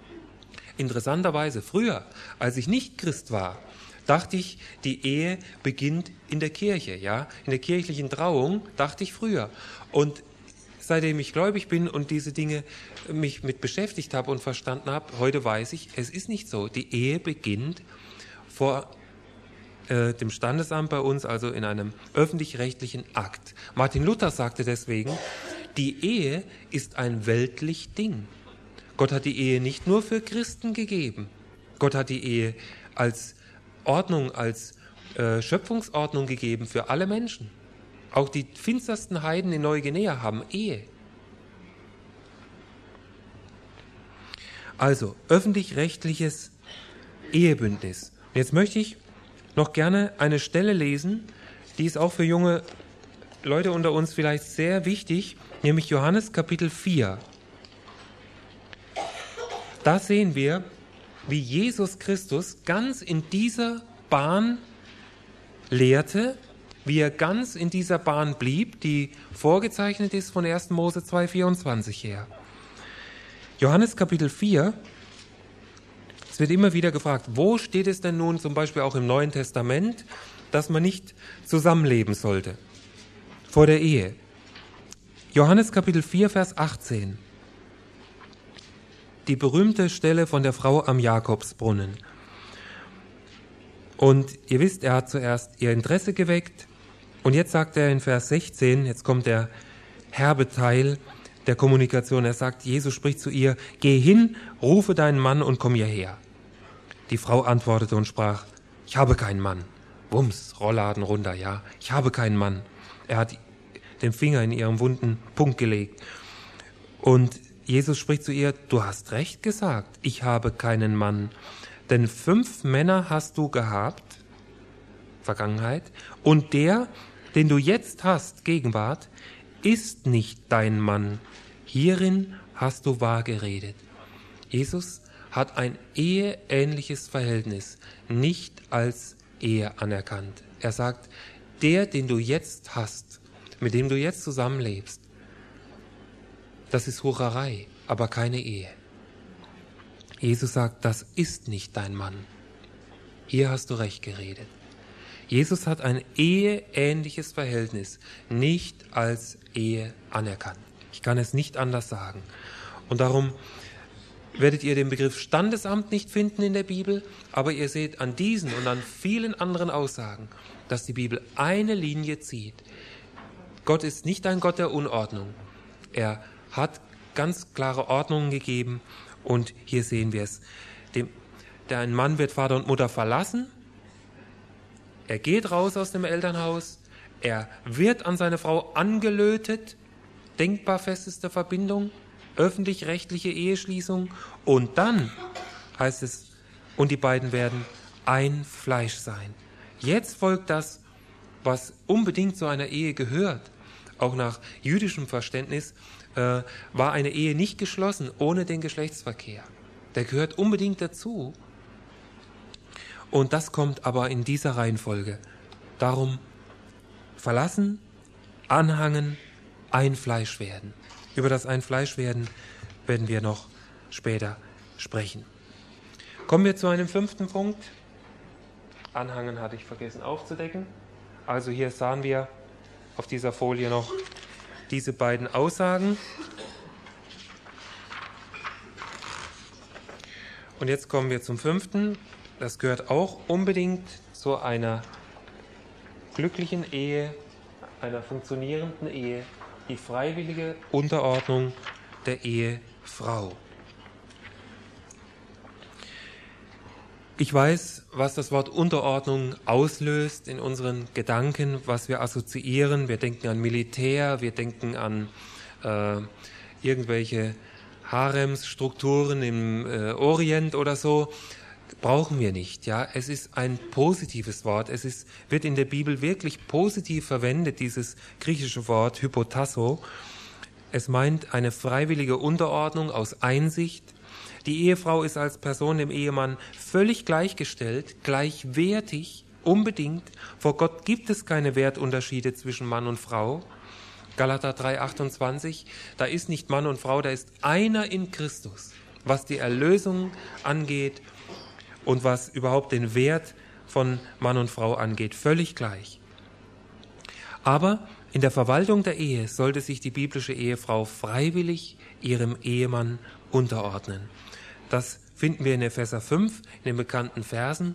Interessanterweise, früher, als ich nicht Christ war, dachte ich, die Ehe beginnt in der Kirche, ja, in der kirchlichen Trauung, dachte ich früher. Und seitdem ich gläubig bin und diese Dinge mich mit beschäftigt habe und verstanden habe, heute weiß ich, es ist nicht so. Die Ehe beginnt vor dem Standesamt bei uns, also in einem öffentlich-rechtlichen Akt. Martin Luther sagte deswegen, die Ehe ist ein weltlich Ding. Gott hat die Ehe nicht nur für Christen gegeben. Gott hat die Ehe als Ordnung, als Schöpfungsordnung gegeben für alle Menschen. Auch die finstersten Heiden in Neuguinea haben Ehe. Also, öffentlich-rechtliches Ehebündnis. Und jetzt möchte ich noch gerne eine Stelle lesen, die ist auch für junge Leute unter uns vielleicht sehr wichtig, nämlich Johannes Kapitel 4. Da sehen wir, wie Jesus Christus ganz in dieser Bahn lehrte, wie er ganz in dieser Bahn blieb, die vorgezeichnet ist von 1. Mose 2,24 her. Johannes Kapitel 4, es wird immer wieder gefragt, wo steht es denn nun zum Beispiel auch im Neuen Testament, dass man nicht zusammenleben sollte vor der Ehe. Johannes Kapitel 4, Vers 18. Die berühmte Stelle von der Frau am Jakobsbrunnen. Und ihr wisst, er hat zuerst ihr Interesse geweckt und jetzt sagt er in Vers 16, jetzt kommt der herbe Teil der Kommunikation, er sagt, Jesus spricht zu ihr, geh hin, rufe deinen Mann und komm hierher. Die Frau antwortete und sprach, ich habe keinen Mann. Wumms, Rollladen runter, ja, ich habe keinen Mann. Er hat den Finger in ihren wunden Punkt gelegt. Und Jesus spricht zu ihr, du hast recht gesagt, ich habe keinen Mann. Denn 5 Männer hast du gehabt, Vergangenheit, und der, den du jetzt hast, Gegenwart, ist nicht dein Mann. Hierin hast du wahr geredet. Jesus hat ein eheähnliches Verhältnis nicht als Ehe anerkannt. Er sagt, der, den du jetzt hast, mit dem du jetzt zusammenlebst, das ist Hurerei, aber keine Ehe. Jesus sagt, das ist nicht dein Mann. Hier hast du recht geredet. Jesus hat ein eheähnliches Verhältnis nicht als Ehe anerkannt. Ich kann es nicht anders sagen. Und darum werdet ihr den Begriff Standesamt nicht finden in der Bibel, aber ihr seht an diesen und an vielen anderen Aussagen, dass die Bibel eine Linie zieht. Gott ist nicht ein Gott der Unordnung. Er hat ganz klare Ordnungen gegeben und hier sehen wir es. Ein Mann wird Vater und Mutter verlassen, er geht raus aus dem Elternhaus, er wird an seine Frau angelötet, denkbar festeste Verbindung, öffentlich-rechtliche Eheschließung und dann heißt es, und die beiden werden ein Fleisch sein. Jetzt folgt das, was unbedingt zu einer Ehe gehört. Auch nach jüdischem Verständnis war eine Ehe nicht geschlossen ohne den Geschlechtsverkehr. Der gehört unbedingt dazu. Und das kommt aber in dieser Reihenfolge. Darum verlassen, anhangen, ein Fleisch werden. Über das ein Fleisch werden werden wir noch später sprechen. Kommen wir zu einem 5. Punkt. Anhangen hatte ich vergessen aufzudecken. Also hier sahen wir auf dieser Folie noch diese beiden Aussagen. Und jetzt kommen wir zum 5. Das gehört auch unbedingt zu einer glücklichen Ehe, einer funktionierenden Ehe, die freiwillige Unterordnung der Ehefrau. Ich weiß, was das Wort Unterordnung auslöst in unseren Gedanken, was wir assoziieren. Wir denken an Militär, wir denken an irgendwelche Haremsstrukturen im Orient oder so. Brauchen wir nicht. Ja, es ist ein positives Wort. Wird in der Bibel wirklich positiv verwendet, dieses griechische Wort hypotasso. Es meint eine freiwillige Unterordnung aus Einsicht. Die Ehefrau ist als Person dem Ehemann völlig gleichgestellt, gleichwertig, unbedingt. Vor Gott gibt es keine Wertunterschiede zwischen Mann und Frau. Galater 3,28, da ist nicht Mann und Frau, da ist einer in Christus, was die Erlösung angeht und was überhaupt den Wert von Mann und Frau angeht, völlig gleich. Aber in der Verwaltung der Ehe sollte sich die biblische Ehefrau freiwillig ihrem Ehemann unterordnen. Das finden wir in Epheser 5, in den bekannten Versen.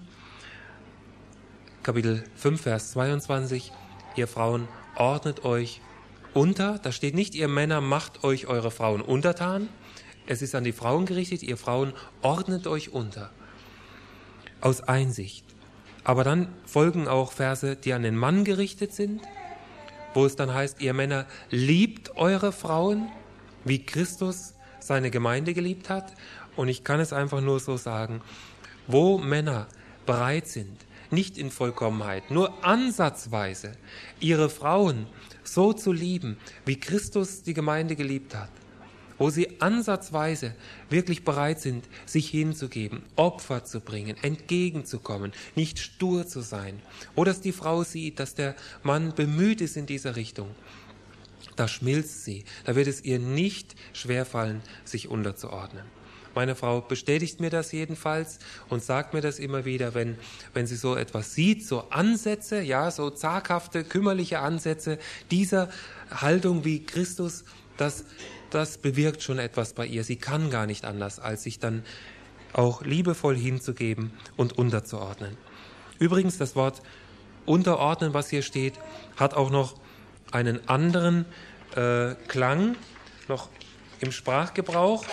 Kapitel 5, Vers 22. Ihr Frauen, ordnet euch unter. Da steht nicht, ihr Männer, macht euch eure Frauen untertan. Es ist an die Frauen gerichtet. Ihr Frauen, ordnet euch unter. Aus Einsicht. Aber dann folgen auch Verse, die an den Mann gerichtet sind, wo es dann heißt, ihr Männer, liebt eure Frauen, wie Christus seine Gemeinde geliebt hat. Und ich kann es einfach nur so sagen, wo Männer bereit sind, nicht in Vollkommenheit, nur ansatzweise ihre Frauen so zu lieben, wie Christus die Gemeinde geliebt hat, wo sie ansatzweise wirklich bereit sind, sich hinzugeben, Opfer zu bringen, entgegenzukommen, nicht stur zu sein, wo das die Frau sieht, dass der Mann bemüht ist in dieser Richtung, da schmilzt sie, da wird es ihr nicht schwerfallen, sich unterzuordnen. Meine Frau bestätigt mir das jedenfalls und sagt mir das immer wieder, wenn sie so etwas sieht, so Ansätze, ja, so zaghafte, kümmerliche Ansätze dieser Haltung wie Christus, das bewirkt schon etwas bei ihr. Sie kann gar nicht anders, als sich dann auch liebevoll hinzugeben und unterzuordnen. Übrigens, das Wort unterordnen, was hier steht, hat auch noch einen anderen Klang, noch im Sprachgebrauch.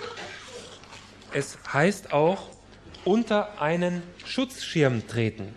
Es heißt auch, unter einen Schutzschirm treten.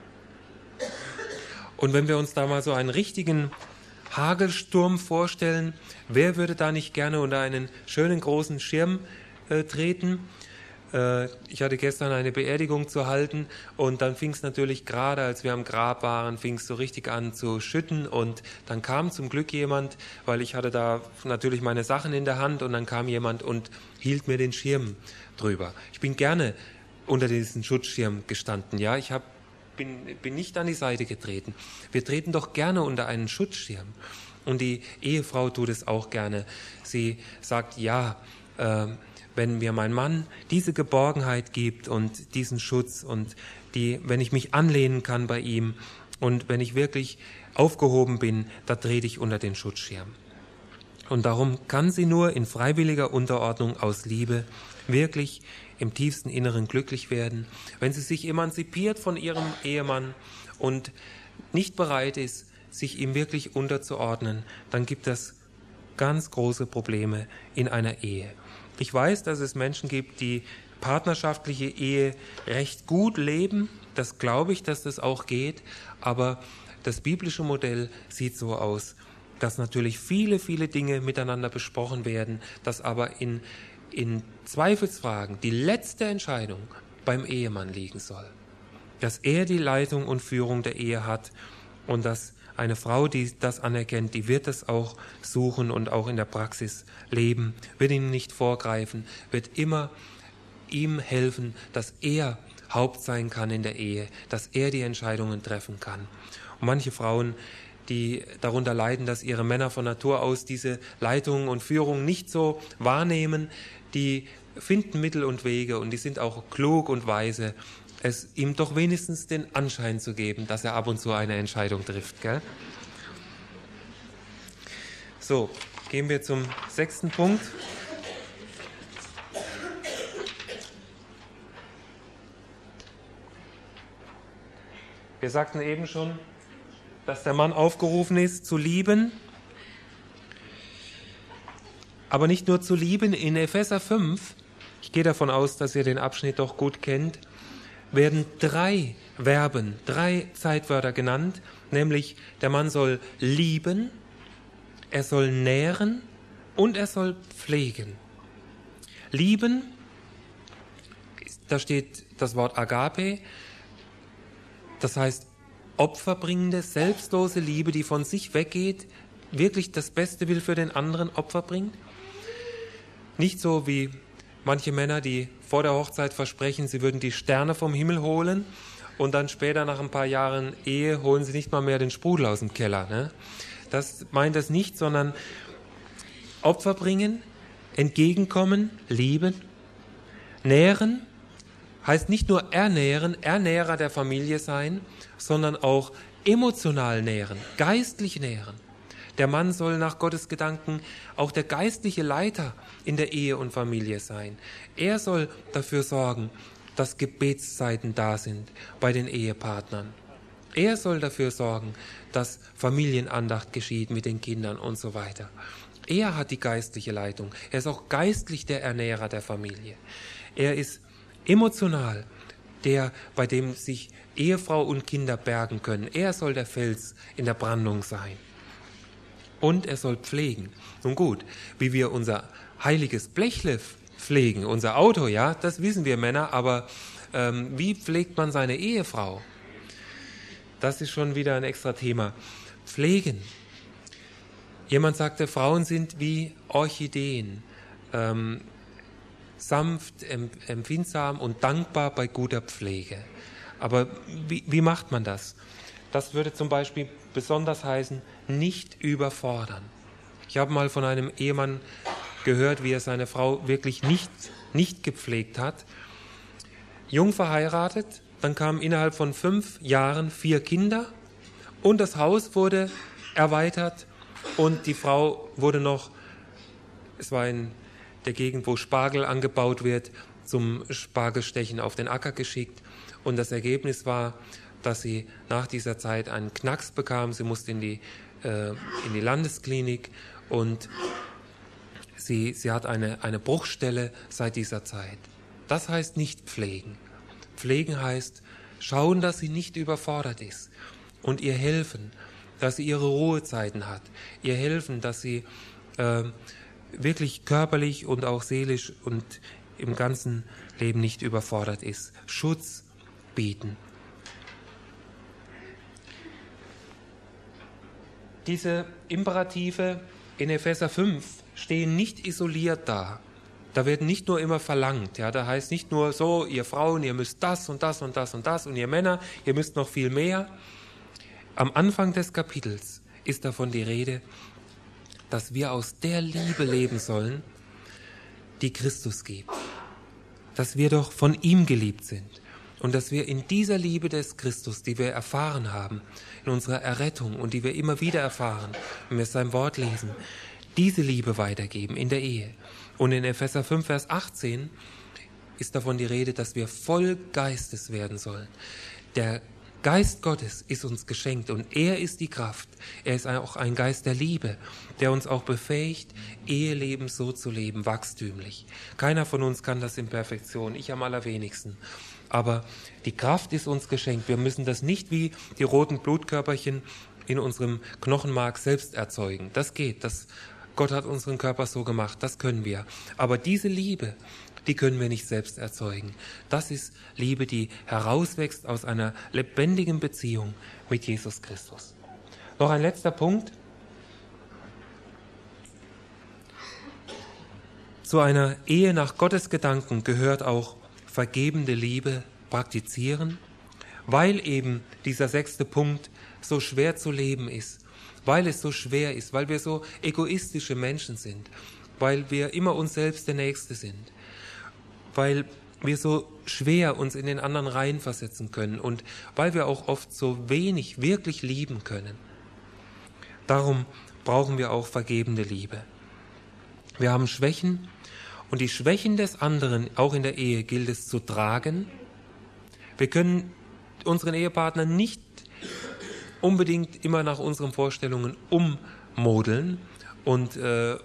Und wenn wir uns da mal so einen richtigen Hagelsturm vorstellen, wer würde da nicht gerne unter einen schönen großen Schirm treten? Ich hatte gestern eine Beerdigung zu halten und dann fing es natürlich gerade, als wir am Grab waren, fing es so richtig an zu schütten und dann kam zum Glück jemand, weil ich hatte da natürlich meine Sachen in der Hand und dann kam jemand und hielt mir den Schirm drüber. Ich bin gerne unter diesen Schutzschirm gestanden, ja, bin nicht an die Seite getreten. Wir treten doch gerne unter einen Schutzschirm und die Ehefrau tut es auch gerne. Sie sagt, ja, wenn mir mein Mann diese Geborgenheit gibt und diesen Schutz und wenn ich mich anlehnen kann bei ihm und wenn ich wirklich aufgehoben bin, da trete ich unter den Schutzschirm. Und darum kann sie nur in freiwilliger Unterordnung aus Liebe wirklich im tiefsten Inneren glücklich werden, wenn sie sich emanzipiert von ihrem Ehemann und nicht bereit ist, sich ihm wirklich unterzuordnen, dann gibt es ganz große Probleme in einer Ehe. Ich weiß, dass es Menschen gibt, die partnerschaftliche Ehe recht gut leben. Das glaube ich, dass das auch geht. Aber das biblische Modell sieht so aus, dass natürlich viele, viele Dinge miteinander besprochen werden, dass aber in Zweifelsfragen die letzte Entscheidung beim Ehemann liegen soll. Dass er die Leitung und Führung der Ehe hat und dass eine Frau, die das anerkennt, die wird das auch suchen und auch in der Praxis leben, wird ihm nicht vorgreifen, wird immer ihm helfen, dass er Haupt sein kann in der Ehe, dass er die Entscheidungen treffen kann. Und manche Frauen, die darunter leiden, dass ihre Männer von Natur aus diese Leitung und Führung nicht so wahrnehmen, die finden Mittel und Wege und die sind auch klug und weise, es ihm doch wenigstens den Anschein zu geben, dass er ab und zu eine Entscheidung trifft. Gell? So, gehen wir zum 6. Punkt. Wir sagten eben schon, dass der Mann aufgerufen ist, zu lieben, aber nicht nur zu lieben. In Epheser 5, ich gehe davon aus, dass ihr den Abschnitt doch gut kennt, werden 3 Verben, 3 Zeitwörter genannt, nämlich der Mann soll lieben, er soll nähren und er soll pflegen. Lieben, da steht das Wort Agape, das heißt opferbringende, selbstlose Liebe, die von sich weggeht, wirklich das Beste will für den anderen, Opfer bringt. Nicht so wie manche Männer, die vor der Hochzeit versprechen, sie würden die Sterne vom Himmel holen und dann später nach ein paar Jahren Ehe holen sie nicht mal mehr den Sprudel aus dem Keller. Ne? Das meint es nicht, sondern Opfer bringen, entgegenkommen, lieben, nähren, heißt nicht nur ernähren, Ernährer der Familie sein, sondern auch emotional nähren, geistlich nähren. Der Mann soll nach Gottes Gedanken auch der geistliche Leiter in der Ehe und Familie sein. Er soll dafür sorgen, dass Gebetszeiten da sind bei den Ehepartnern. Er soll dafür sorgen, dass Familienandacht geschieht mit den Kindern und so weiter. Er hat die geistliche Leitung. Er ist auch geistlich der Ernährer der Familie. Er ist emotional der, bei dem sich Ehefrau und Kinder bergen können. Er soll der Fels in der Brandung sein. Und er soll pflegen. Nun gut, wie wir unser heiliges Blechle pflegen, unser Auto, ja, das wissen wir Männer, aber wie pflegt man seine Ehefrau? Das ist schon wieder ein extra Thema. Pflegen. Jemand sagte, Frauen sind wie Orchideen, sanft, empfindsam und dankbar bei guter Pflege. Aber wie macht man das? Das würde zum Beispiel besonders heißen, nicht überfordern. Ich habe mal von einem Ehemann gehört, wie er seine Frau wirklich nicht gepflegt hat. Jung verheiratet, dann kamen innerhalb von 5 Jahren 4 Kinder und das Haus wurde erweitert und die Frau wurde noch, es war in der Gegend, wo Spargel angebaut wird, zum Spargelstechen auf den Acker geschickt und das Ergebnis war, dass sie nach dieser Zeit einen Knacks bekam. Sie musste in die Landesklinik und sie hat eine Bruchstelle seit dieser Zeit. Das heißt nicht pflegen. Pflegen heißt schauen, dass sie nicht überfordert ist und ihr helfen, dass sie ihre Ruhezeiten hat. Ihr helfen, dass sie wirklich körperlich und auch seelisch und im ganzen Leben nicht überfordert ist. Schutz bieten. Diese Imperative in Epheser 5 stehen nicht isoliert da. Da werden nicht nur immer verlangt. Ja, da heißt nicht nur so, ihr Frauen, ihr müsst das und das und das und das und ihr Männer, ihr müsst noch viel mehr. Am Anfang des Kapitels ist davon die Rede, dass wir aus der Liebe leben sollen, die Christus gibt. Dass wir doch von ihm geliebt sind und dass wir in dieser Liebe des Christus, die wir erfahren haben, in unserer Errettung und die wir immer wieder erfahren, wenn wir sein Wort lesen, diese Liebe weitergeben in der Ehe. Und in Epheser 5, Vers 18 ist davon die Rede, dass wir voll Geistes werden sollen. Der Geist Gottes ist uns geschenkt und er ist die Kraft. Er ist auch ein Geist der Liebe, der uns auch befähigt, Eheleben so zu leben, wachstümlich. Keiner von uns kann das in Perfektion, ich am allerwenigsten. Aber die Kraft ist uns geschenkt. Wir müssen das nicht wie die roten Blutkörperchen in unserem Knochenmark selbst erzeugen. Das geht. Gott hat unseren Körper so gemacht. Das können wir. Aber diese Liebe, die können wir nicht selbst erzeugen. Das ist Liebe, die herauswächst aus einer lebendigen Beziehung mit Jesus Christus. Noch ein letzter Punkt. Zu einer Ehe nach Gottes Gedanken gehört auch vergebende Liebe praktizieren, weil eben dieser 6. Punkt so schwer zu leben ist, weil es so schwer ist, weil wir so egoistische Menschen sind, weil wir immer uns selbst der Nächste sind, weil wir so schwer uns in den anderen reinversetzen können und weil wir auch oft so wenig wirklich lieben können. Darum brauchen wir auch vergebende Liebe. Wir haben Schwächen und die Schwächen des anderen, auch in der Ehe, gilt es zu tragen. Wir können unseren Ehepartner nicht unbedingt immer nach unseren Vorstellungen ummodeln und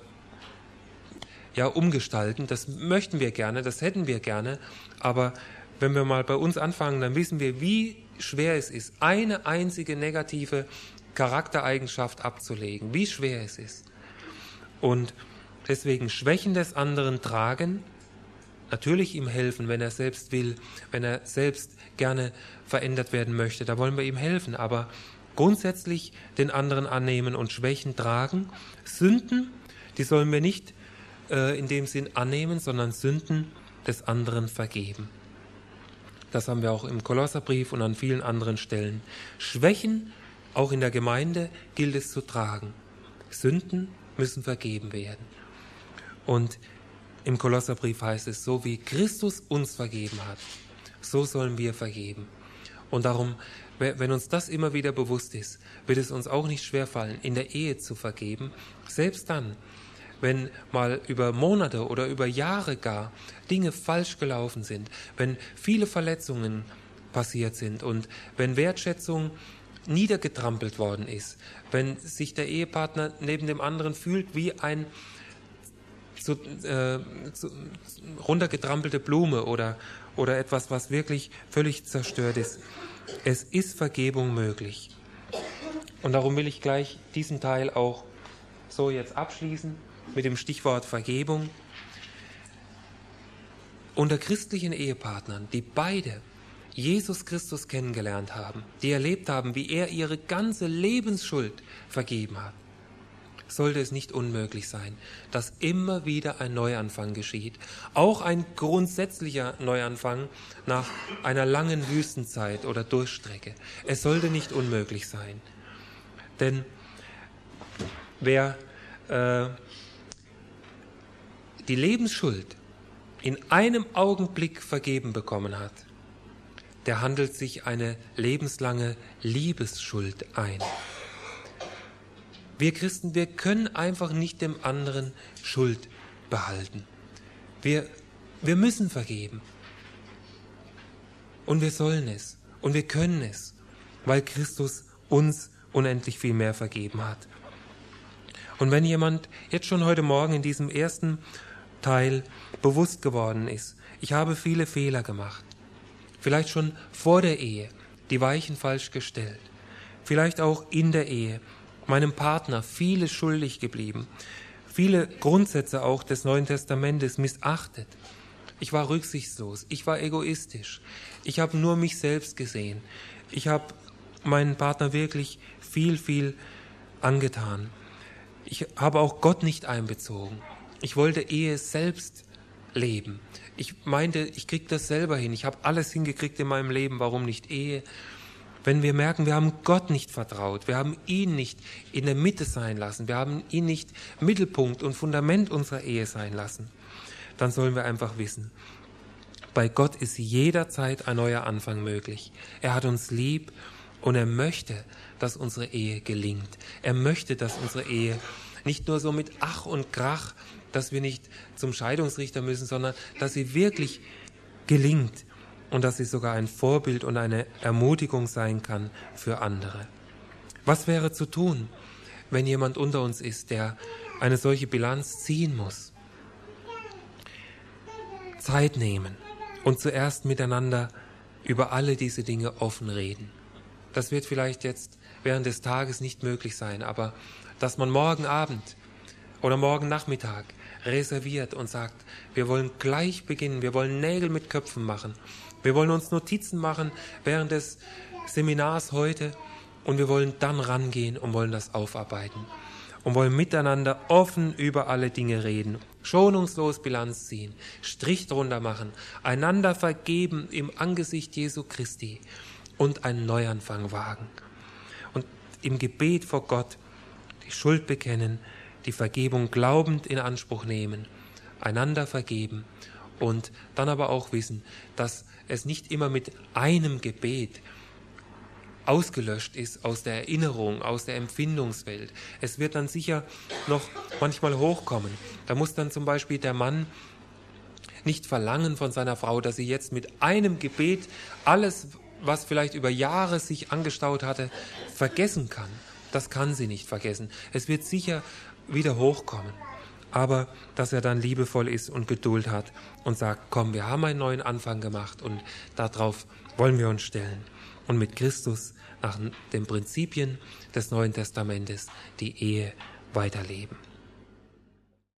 umgestalten. Das möchten wir gerne, das hätten wir gerne, aber wenn wir mal bei uns anfangen, dann wissen wir, wie schwer es ist, eine einzige negative Charaktereigenschaft abzulegen, wie schwer es ist. Und deswegen Schwächen des anderen tragen, natürlich ihm helfen, wenn er selbst will, wenn er selbst gerne verändert werden möchte, da wollen wir ihm helfen, aber grundsätzlich den anderen annehmen und Schwächen tragen. Sünden, die sollen wir nicht in dem Sinn annehmen, sondern Sünden des anderen vergeben. Das haben wir auch im Kolosserbrief und an vielen anderen Stellen. Schwächen, auch in der Gemeinde, gilt es zu tragen. Sünden müssen vergeben werden. Und im Kolosserbrief heißt es, so wie Christus uns vergeben hat, so sollen wir vergeben. Und darum, wenn uns das immer wieder bewusst ist, wird es uns auch nicht schwerfallen, in der Ehe zu vergeben, selbst dann, wenn mal über Monate oder über Jahre gar Dinge falsch gelaufen sind, wenn viele Verletzungen passiert sind und wenn Wertschätzung niedergetrampelt worden ist, wenn sich der Ehepartner neben dem anderen fühlt wie ein runtergetrampelte Blume oder etwas, was wirklich völlig zerstört ist. Es ist Vergebung möglich. Und darum will ich gleich diesen Teil auch so jetzt abschließen mit dem Stichwort Vergebung. Unter christlichen Ehepartnern, die beide Jesus Christus kennengelernt haben, die erlebt haben, wie er ihre ganze Lebensschuld vergeben hat, sollte es nicht unmöglich sein, dass immer wieder ein Neuanfang geschieht. Auch ein grundsätzlicher Neuanfang nach einer langen Wüstenzeit oder Durchstrecke. Es sollte nicht unmöglich sein. Denn wer die Lebensschuld in einem Augenblick vergeben bekommen hat, der handelt sich eine lebenslange Liebesschuld ein. Wir Christen, wir können einfach nicht dem anderen Schuld behalten. Wir müssen vergeben. Und wir sollen es. Und wir können es, weil Christus uns unendlich viel mehr vergeben hat. Und wenn jemand jetzt schon heute Morgen in diesem ersten Teil bewusst geworden ist, ich habe viele Fehler gemacht, vielleicht schon vor der Ehe die Weichen falsch gestellt, vielleicht auch in der Ehe, meinem Partner vieles schuldig geblieben, viele Grundsätze auch des Neuen Testamentes missachtet. Ich war rücksichtslos, ich war egoistisch, ich habe nur mich selbst gesehen, ich habe meinen Partner wirklich viel angetan. Ich habe auch Gott nicht einbezogen. Ich wollte Ehe selbst leben. Ich meinte, ich kriege das selber hin. Ich habe alles hingekriegt in meinem Leben. Warum nicht Ehe? Wenn wir merken, wir haben Gott nicht vertraut, wir haben ihn nicht in der Mitte sein lassen, wir haben ihn nicht Mittelpunkt und Fundament unserer Ehe sein lassen. dann sollen wir einfach wissen, bei Gott ist jederzeit ein neuer Anfang möglich. Er hat uns lieb und er möchte, dass unsere Ehe gelingt. Er möchte, dass unsere Ehe nicht nur so mit Ach und Krach, dass wir nicht zum Scheidungsrichter müssen, sondern dass sie wirklich gelingt und dass sie sogar ein Vorbild und eine Ermutigung sein kann für andere. Was wäre zu tun, wenn jemand unter uns ist, der eine solche Bilanz ziehen muss? Zeit nehmen und zuerst miteinander über alle diese Dinge offen reden. Das wird vielleicht jetzt während des Tages nicht möglich sein, aber dass man morgen Abend oder morgen Nachmittag reserviert und sagt, wir wollen gleich beginnen, wir wollen Nägel mit Köpfen machen, wir wollen uns Notizen machen während des Seminars heute und wir wollen dann rangehen und wollen das aufarbeiten und wollen miteinander offen über alle Dinge reden, schonungslos Bilanz ziehen, Strich drunter machen, einander vergeben im Angesicht Jesu Christi und einen Neuanfang wagen. Und im Gebet vor Gott die Schuld bekennen, die Vergebung glaubend in Anspruch nehmen, einander vergeben und dann aber auch wissen, dass es nicht immer mit einem Gebet ausgelöscht ist aus der Erinnerung, aus der Empfindungswelt. Es wird dann sicher noch manchmal hochkommen. Da muss dann zum Beispiel der Mann nicht verlangen von seiner Frau, dass sie jetzt mit einem Gebet alles, was vielleicht über Jahre sich angestaut hatte, vergessen kann. Das kann sie nicht vergessen. Es wird sicher wieder hochkommen. Aber dass er dann liebevoll ist und Geduld hat und sagt, komm, wir haben einen neuen Anfang gemacht und darauf wollen wir uns stellen. Und mit Christus nach den Prinzipien des Neuen Testamentes die Ehe weiterleben.